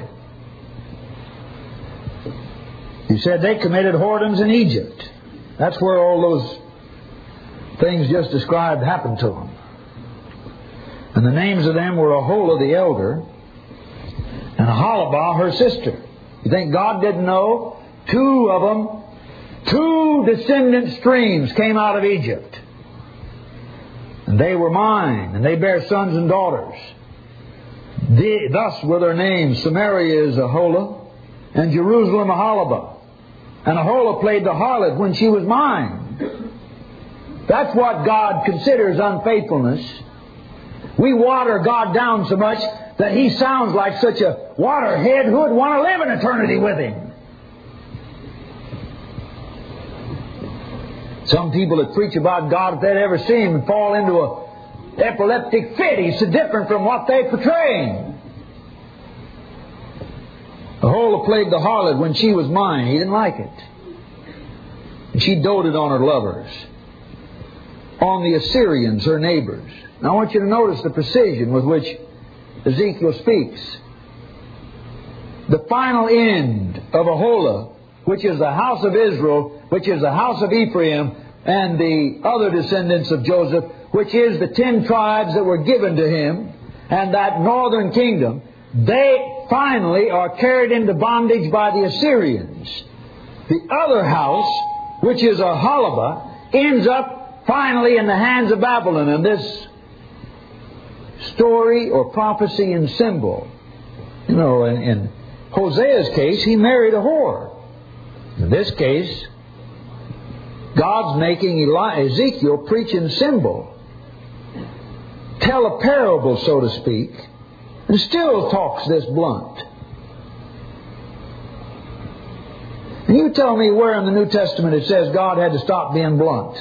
He said they committed whoredoms in Egypt. That's where all those things just described happened to them. And the names of them were Aholah the elder and Aholibah her sister. You think God didn't know? Two of them, two descendant streams came out of Egypt. And they were mine, and they bare sons and daughters. Thus were their names. Samaria is Aholah, and Jerusalem Aholibah. And Aholah played the harlot when she was mine. That's what God considers unfaithfulness. We water God down so much that He sounds like such a waterhead who would want to live in eternity with Him. Some people that preach about God, if they'd ever see Him, and fall into an epileptic fit. He's so different from what they portray. Aholah played the harlot when she was mine. He didn't like it. And she doted on her lovers, on the Assyrians, her neighbors. Now I want you to notice the precision with which Ezekiel speaks. The final end of Aholah, which is the house of Israel, which is the house of Ephraim, and the other descendants of Joseph, which is the 10 tribes that were given to him, and that northern kingdom, they finally are carried into bondage by the Assyrians. The other house, which is Aholibah, ends up finally in the hands of Babylon. And this story or prophecy and symbol, in Hosea's case, he married a whore. In this case, God's making Ezekiel preach in symbol, tell a parable, so to speak, and still talks this blunt. And you tell me where in the New Testament it says God had to stop being blunt.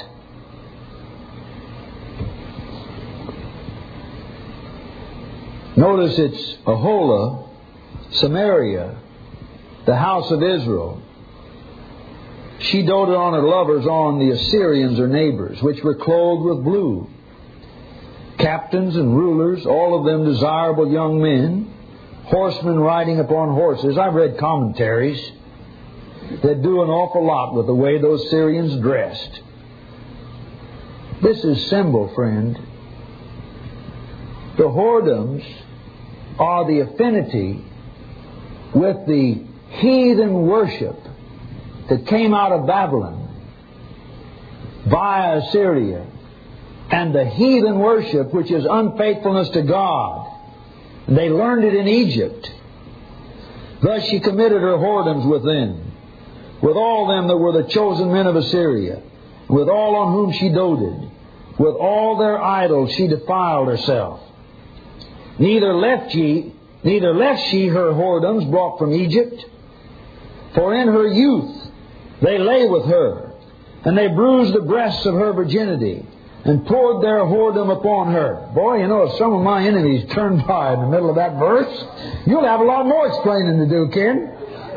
Notice it's Aholah, Samaria, the house of Israel. She doted on her lovers, on the Assyrians, her neighbors, which were clothed with blue. Captains and rulers, all of them desirable young men, horsemen riding upon horses. I've read commentaries that do an awful lot with the way those Syrians dressed. This is symbol, friend. The whoredoms are the affinity with the heathen worship that came out of Babylon via Assyria, and the heathen worship which is unfaithfulness to God. They learned it in Egypt. Thus she committed her whoredoms with them, with all them that were the chosen men of Assyria, with all on whom she doted. With all their idols she defiled herself. Neither left she her whoredoms brought from Egypt, for in her youth they lay with her, and they bruised the breasts of her virginity, and poured their whoredom upon her. Boy, if some of my enemies turn by in the middle of that verse, you'll have a lot more explaining to do, Ken.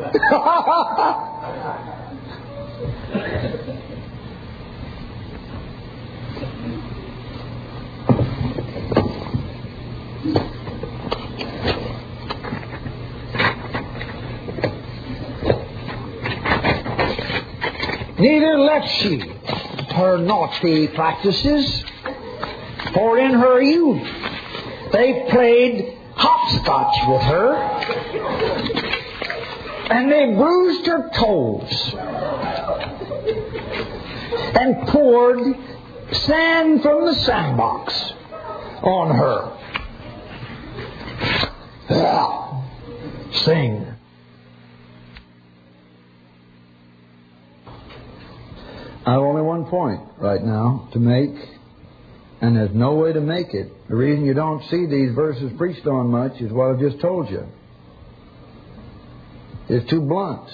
Neither left she her naughty practices, for in her youth they played hopscotch with her, and they bruised her toes, and poured sand from the sandbox on her. Sing. I have only one point right now to make, and there's no way to make it. The reason you don't see these verses preached on much is what I've just told you. It's too blunt.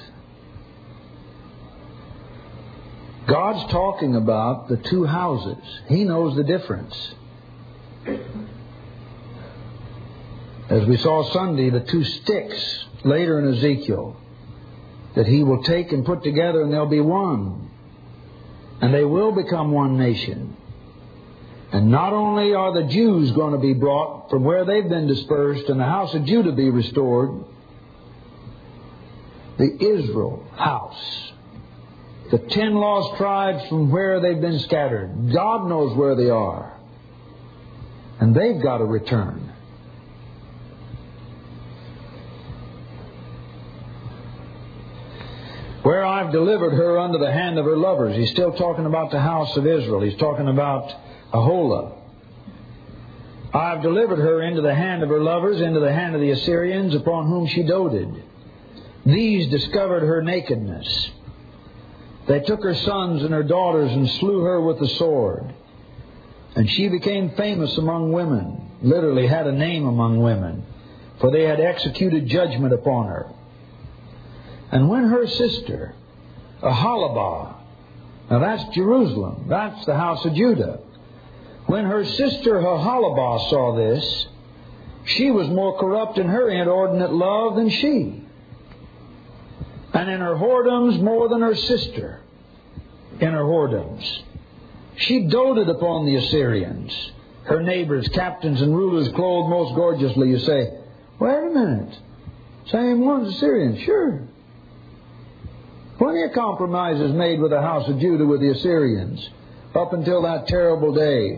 God's talking about the two houses. He knows the difference. As we saw Sunday, the two sticks later in Ezekiel that He will take and put together, and they'll be one. And they will become one nation. And not only are the Jews going to be brought from where they've been dispersed and the house of Judah be restored, the Israel house, the 10 lost tribes from where they've been scattered, God knows where they are. And they've got to return. Where I've delivered her unto the hand of her lovers. He's still talking about the house of Israel. He's talking about Aholah. I've delivered her into the hand of her lovers, into the hand of the Assyrians, upon whom she doted. These discovered her nakedness. They took her sons and her daughters and slew her with the sword. And she became famous among women, literally had a name among women, for they had executed judgment upon her. And when her sister, Aholibah, now that's Jerusalem, that's the house of Judah. When her sister Aholibah saw this, she was more corrupt in her inordinate love than she, and in her whoredoms more than her sister in her whoredoms. She doted upon the Assyrians, her neighbors, captains and rulers clothed most gorgeously. You say, wait a minute. Same ones, Assyrians. Sure. Plenty of compromises made with the house of Judah with the Assyrians up until that terrible day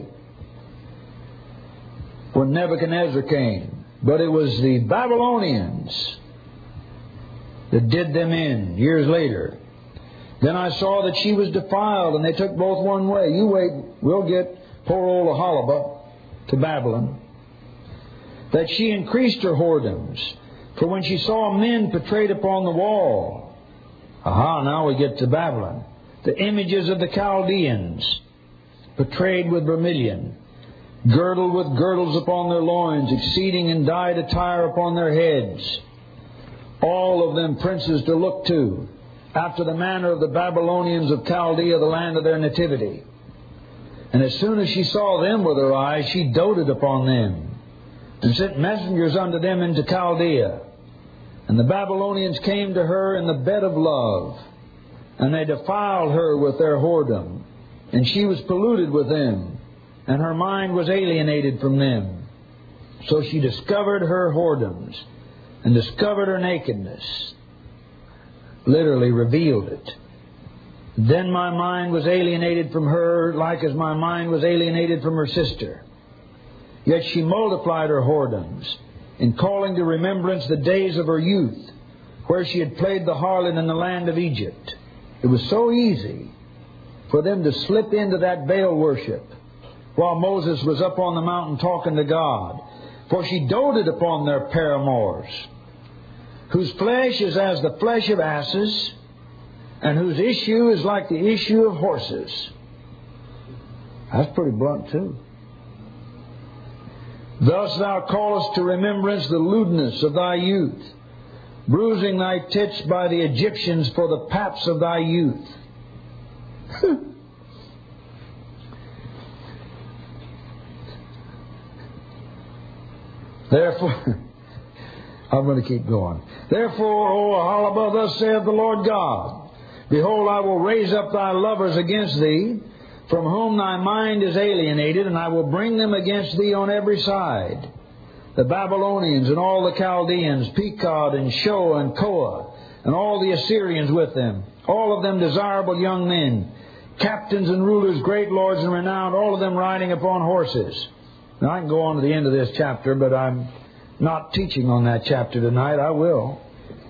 when Nebuchadnezzar came. But it was the Babylonians that did them in years later. Then I saw that she was defiled, and they took both one way. You wait, we'll get poor old Aholibah to Babylon. That she increased her whoredoms, for when she saw men portrayed upon the wall. Aha, now we get to Babylon. The images of the Chaldeans, portrayed with vermilion, girdled with girdles upon their loins, exceeding in dyed attire upon their heads. All of them princes to look to, after the manner of the Babylonians of Chaldea, the land of their nativity. And as soon as she saw them with her eyes, she doted upon them, and sent messengers unto them into Chaldea. And the Babylonians came to her in the bed of love, and they defiled her with their whoredom, and she was polluted with them, and her mind was alienated from them. So she discovered her whoredoms, and discovered her nakedness, literally revealed it. Then my mind was alienated from her, like as my mind was alienated from her sister. Yet she multiplied her whoredoms, in calling to remembrance the days of her youth, where she had played the harlot in the land of Egypt. It was so easy for them to slip into that Baal worship while Moses was up on the mountain talking to God. For she doted upon their paramours, whose flesh is as the flesh of asses, and whose issue is like the issue of horses. That's pretty blunt too. Thus thou callest to remembrance the lewdness of thy youth, bruising thy tits by the Egyptians for the paps of thy youth. Therefore, I'm going to keep going. Therefore, O Aholibah, thus saith the Lord God, behold, I will raise up thy lovers against thee, from whom thy mind is alienated, and I will bring them against thee on every side. The Babylonians and all the Chaldeans, Pekod and Shoa and Koa, and all the Assyrians with them, all of them desirable young men, captains and rulers, great lords and renowned, all of them riding upon horses. Now I can go on to the end of this chapter, but I'm not teaching on that chapter tonight. I will.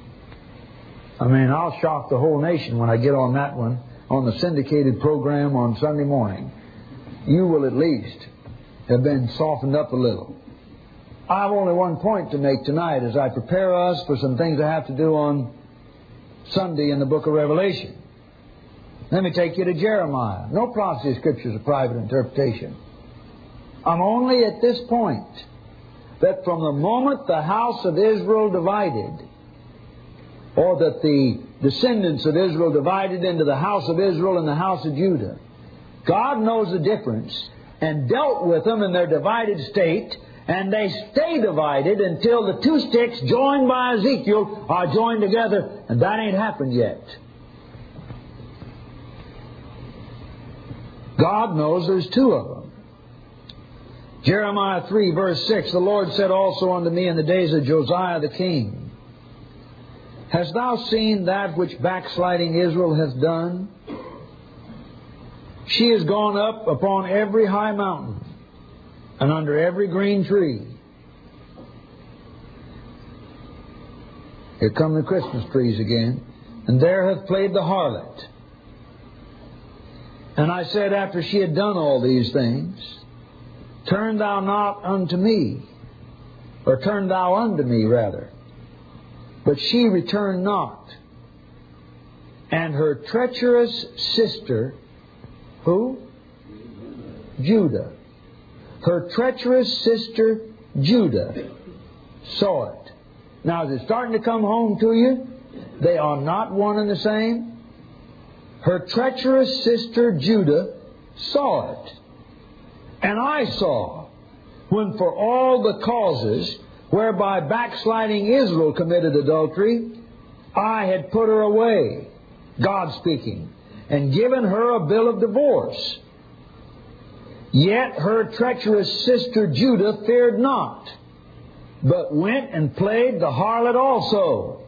I'll shock the whole nation when I get on that one, on the syndicated program on Sunday morning. You will at least have been softened up a little. I have only one point to make tonight as I prepare us for some things I have to do on Sunday in the book of Revelation. Let me take you to Jeremiah. No prophecy of Scripture is a private interpretation. I'm only at this point that from the moment the house of Israel divided, or that the descendants of Israel divided into the house of Israel and the house of Judah, God knows the difference and dealt with them in their divided state, and they stay divided until the two sticks joined by Ezekiel are joined together, and that ain't happened yet. God knows there's two of them. Jeremiah 3 verse 6, the Lord said also unto me in the days of Josiah the king, hast thou seen that which backsliding Israel hath done? She has gone up upon every high mountain and under every green tree. Here come the Christmas trees again. And there hath played the harlot. And I said, after she had done all these things, turn thou not unto me, or turn thou unto me, rather. But she returned not. And her treacherous sister, who? Judah. Her treacherous sister, Judah, saw it. Now, is it starting to come home to you? They are not one and the same. Her treacherous sister, Judah, saw it. And I saw, when for all the causes whereby backsliding Israel committed adultery, I had put her away, God speaking, and given her a bill of divorce. Yet her treacherous sister Judah feared not, but went and played the harlot also.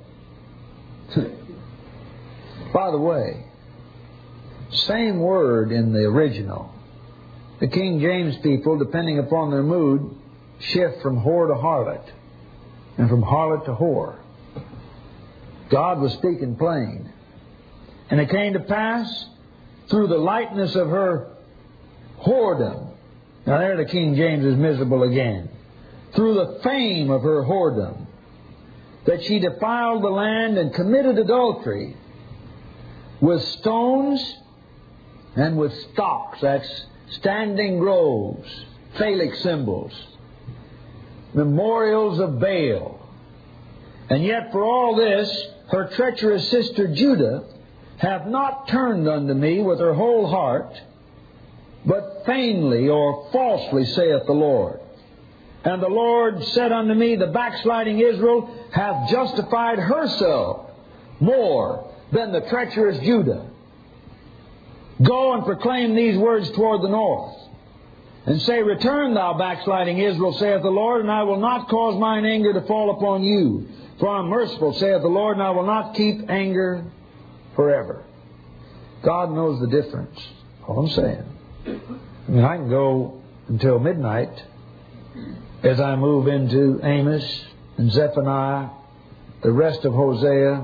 By the way, same word in the original. The King James people, depending upon their mood, shift from whore to harlot and from harlot to whore. God was speaking plain. And it came to pass through the lightness of her whoredom. Now there the King James is miserable again. Through the fame of her whoredom, that she defiled the land and committed adultery with stones and with stocks. That's standing groves, phallic symbols, memorials of Baal. And yet for all this, her treacherous sister Judah hath not turned unto me with her whole heart, but feignedly or falsely, saith the Lord. And the Lord said unto me, the backsliding Israel hath justified herself more than the treacherous Judah. Go and proclaim these words toward the north, and say, return, thou backsliding Israel, saith the Lord, and I will not cause mine anger to fall upon you. For I am merciful, saith the Lord, and I will not keep anger forever. God knows the difference. All I'm saying. I mean, I can go until midnight as I move into Amos and Zephaniah, the rest of Hosea,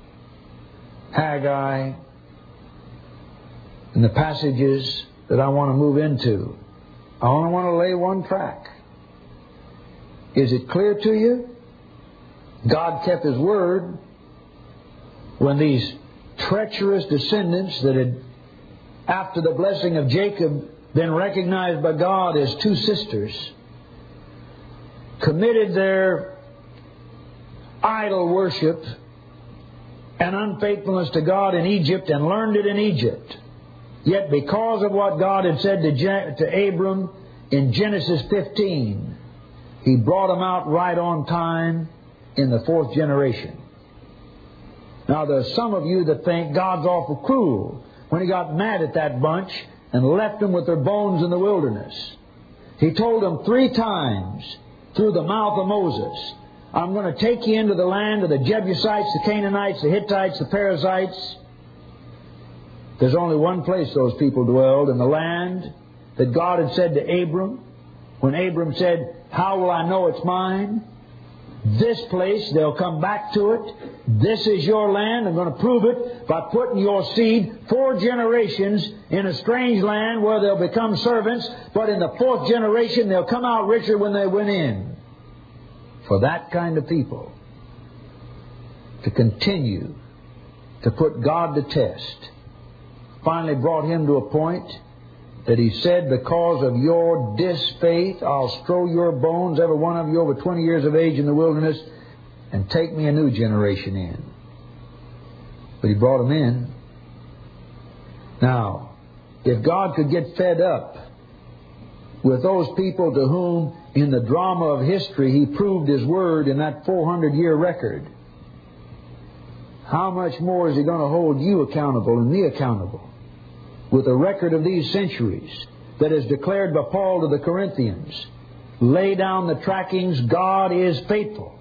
Haggai, and the passages that I want to move into. I only want to lay one track. Is it clear to you? God kept His word when these treacherous descendants that had, after the blessing of Jacob, been recognized by God as two sisters, committed their idol worship and unfaithfulness to God in Egypt and learned it in Egypt. Yet because of what God had said to Abram in Genesis 15, He brought them out right on time in the fourth generation. Now there's some of you that think God's awful cruel when He got mad at that bunch and left them with their bones in the wilderness. He told them 3 times through the mouth of Moses, I'm going to take you into the land of the Jebusites, the Canaanites, the Hittites, the Perizzites. There's only one place those people dwelled, in the land that God had said to Abram, when Abram said, how will I know it's mine? This place, they'll come back to it. This is your land. I'm going to prove it by putting your seed 4 generations in a strange land where they'll become servants. But in the 4th generation, they'll come out richer when they went in. For that kind of people to continue to put God to test finally brought Him to a point that He said, because of your disfaith, I'll strew your bones, every one of you over 20 years of age in the wilderness, and take me a new generation in. But He brought them in. Now, if God could get fed up with those people to whom, in the drama of history, He proved His word in that 400-year record, how much more is He going to hold you accountable and me accountable with a record of these centuries that is declared by Paul to the Corinthians? Lay down the trackings. God is faithful.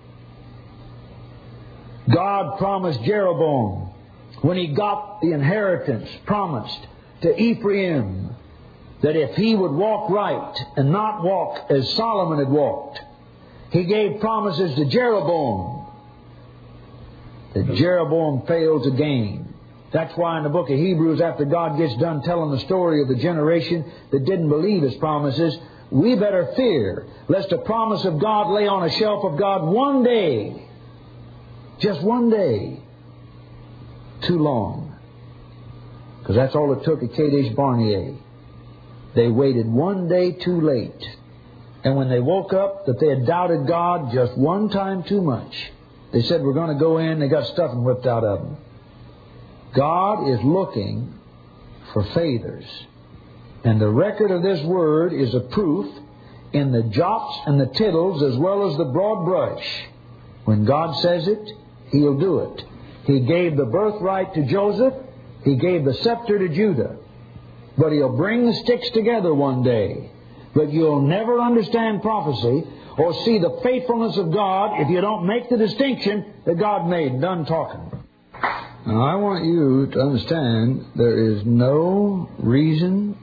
God promised Jeroboam, when he got the inheritance promised to Ephraim, that if he would walk right and not walk as Solomon had walked, He gave promises to Jeroboam that Jeroboam failed to gain. That's why in the book of Hebrews, after God gets done telling the story of the generation that didn't believe His promises, we better fear lest a promise of God lay on a shelf of God one day, just one day, too long. Because that's all it took at Kadesh Barnea. They waited one day too late. And when they woke up that they had doubted God just one time too much, they said, we're going to go in. They got stuffing whipped out of them. God is looking for faithers. And the record of this word is a proof in the jots and the tittles as well as the broad brush. When God says it, He'll do it. He gave the birthright to Joseph. He gave the scepter to Judah. But He'll bring the sticks together one day. But you'll never understand prophecy or see the faithfulness of God if you don't make the distinction that God made. Done talking. Now, I want you to understand there is no reason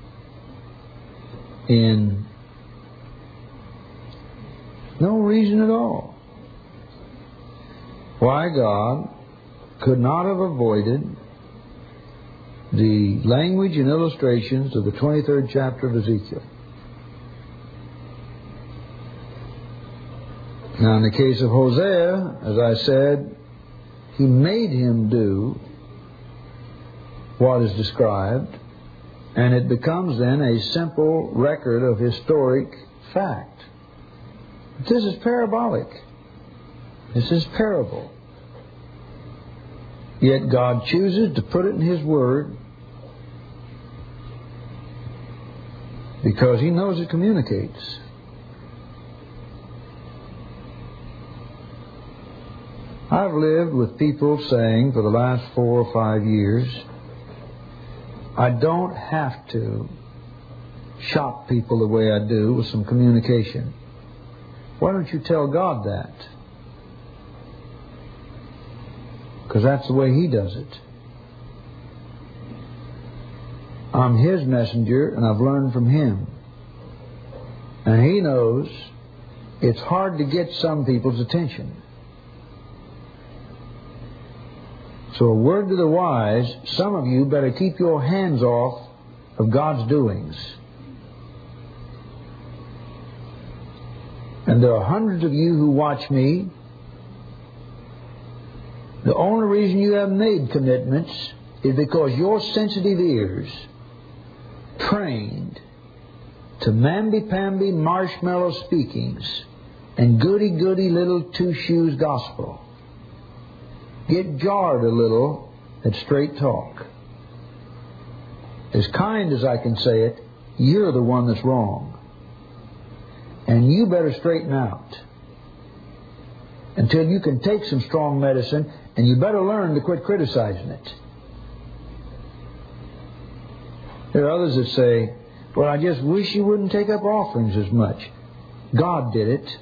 at all why God could not have avoided the language and illustrations of the 23rd chapter of Ezekiel. Now, in the case of Hosea, as I said, He made him do what is described, and it becomes then a simple record of historic fact. But this is parabolic. This is parable. Yet God chooses to put it in His Word because He knows it communicates. I've lived with people saying for the last 4 or 5 years, I don't have to shock people the way I do with some communication. Why don't you tell God that? Because that's the way He does it. I'm His messenger, and I've learned from Him. And He knows it's hard to get some people's attention. So a word to the wise, some of you better keep your hands off of God's doings. And there are hundreds of you who watch me. The only reason you have made commitments is because your sensitive ears trained to mamby-pamby marshmallow speakings and goody-goody little two-shoes gospel get jarred a little at straight talk. As kind as I can say it, you're the one that's wrong. And you better straighten out until you can take some strong medicine, and you better learn to quit criticizing it. There are others that say, well, I just wish you wouldn't take up offerings as much. God did it.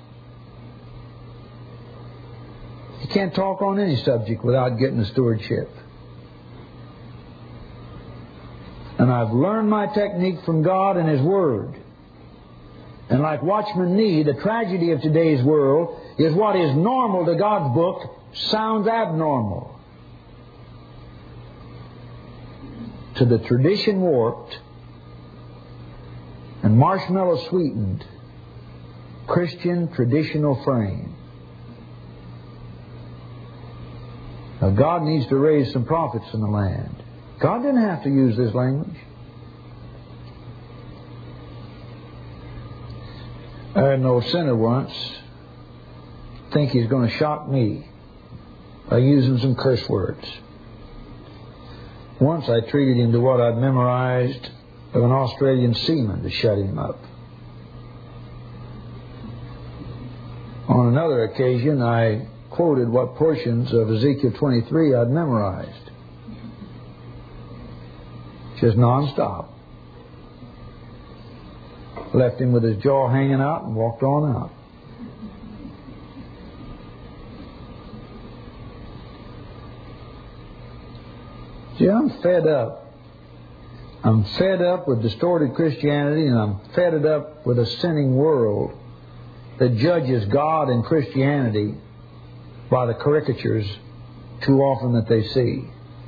You can't talk on any subject without getting a stewardship. And I've learned my technique from God and His Word. And like Watchman Nee, the tragedy of today's world is what is normal to God's book sounds abnormal to the tradition warped and marshmallow sweetened Christian traditional frame. Now, God needs to raise some prophets in the land. God didn't have to use this language. I had an old sinner once think he's going to shock me by using some curse words. Once I treated him to what I'd memorized of an Australian seaman to shut him up. On another occasion, I quoted what portions of Ezekiel 23 I'd memorized. Just non-stop. Left him with his jaw hanging out and walked on out. See, I'm fed up. I'm fed up with distorted Christianity, and I'm fed up with a sinning world that judges God and Christianity by the caricatures too often that they see.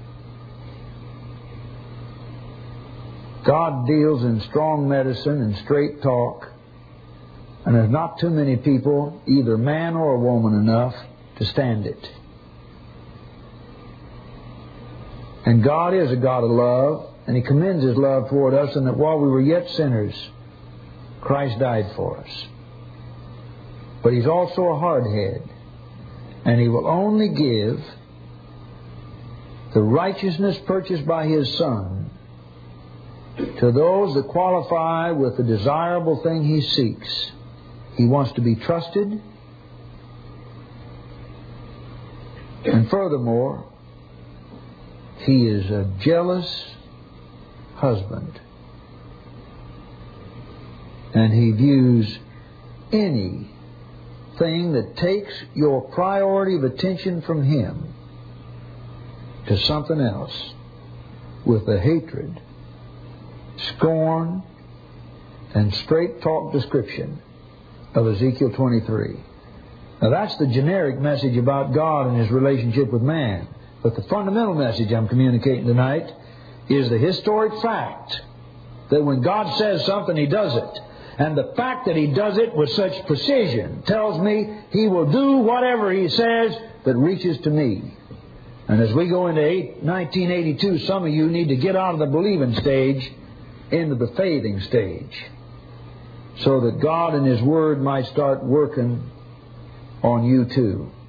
God deals in strong medicine and straight talk, and there's not too many people, either man or woman, enough to stand it. And God is a God of love, and He commends His love toward us, and that while we were yet sinners, Christ died for us. But He's also a hardhead, and He will only give the righteousness purchased by His Son to those that qualify with the desirable thing He seeks. He wants to be trusted, and furthermore, He is a jealous, husband. And He views anything that takes your priority of attention from Him to something else with the hatred, scorn, and straight talk description of Ezekiel 23. Now that's the generic message about God and His relationship with man. But the fundamental message I'm communicating tonight is the historic fact that when God says something, He does it. And the fact that He does it with such precision tells me He will do whatever He says that reaches to me. And as we go into 1982, some of you need to get out of the believing stage into the faithing stage, so that God and His Word might start working on you too.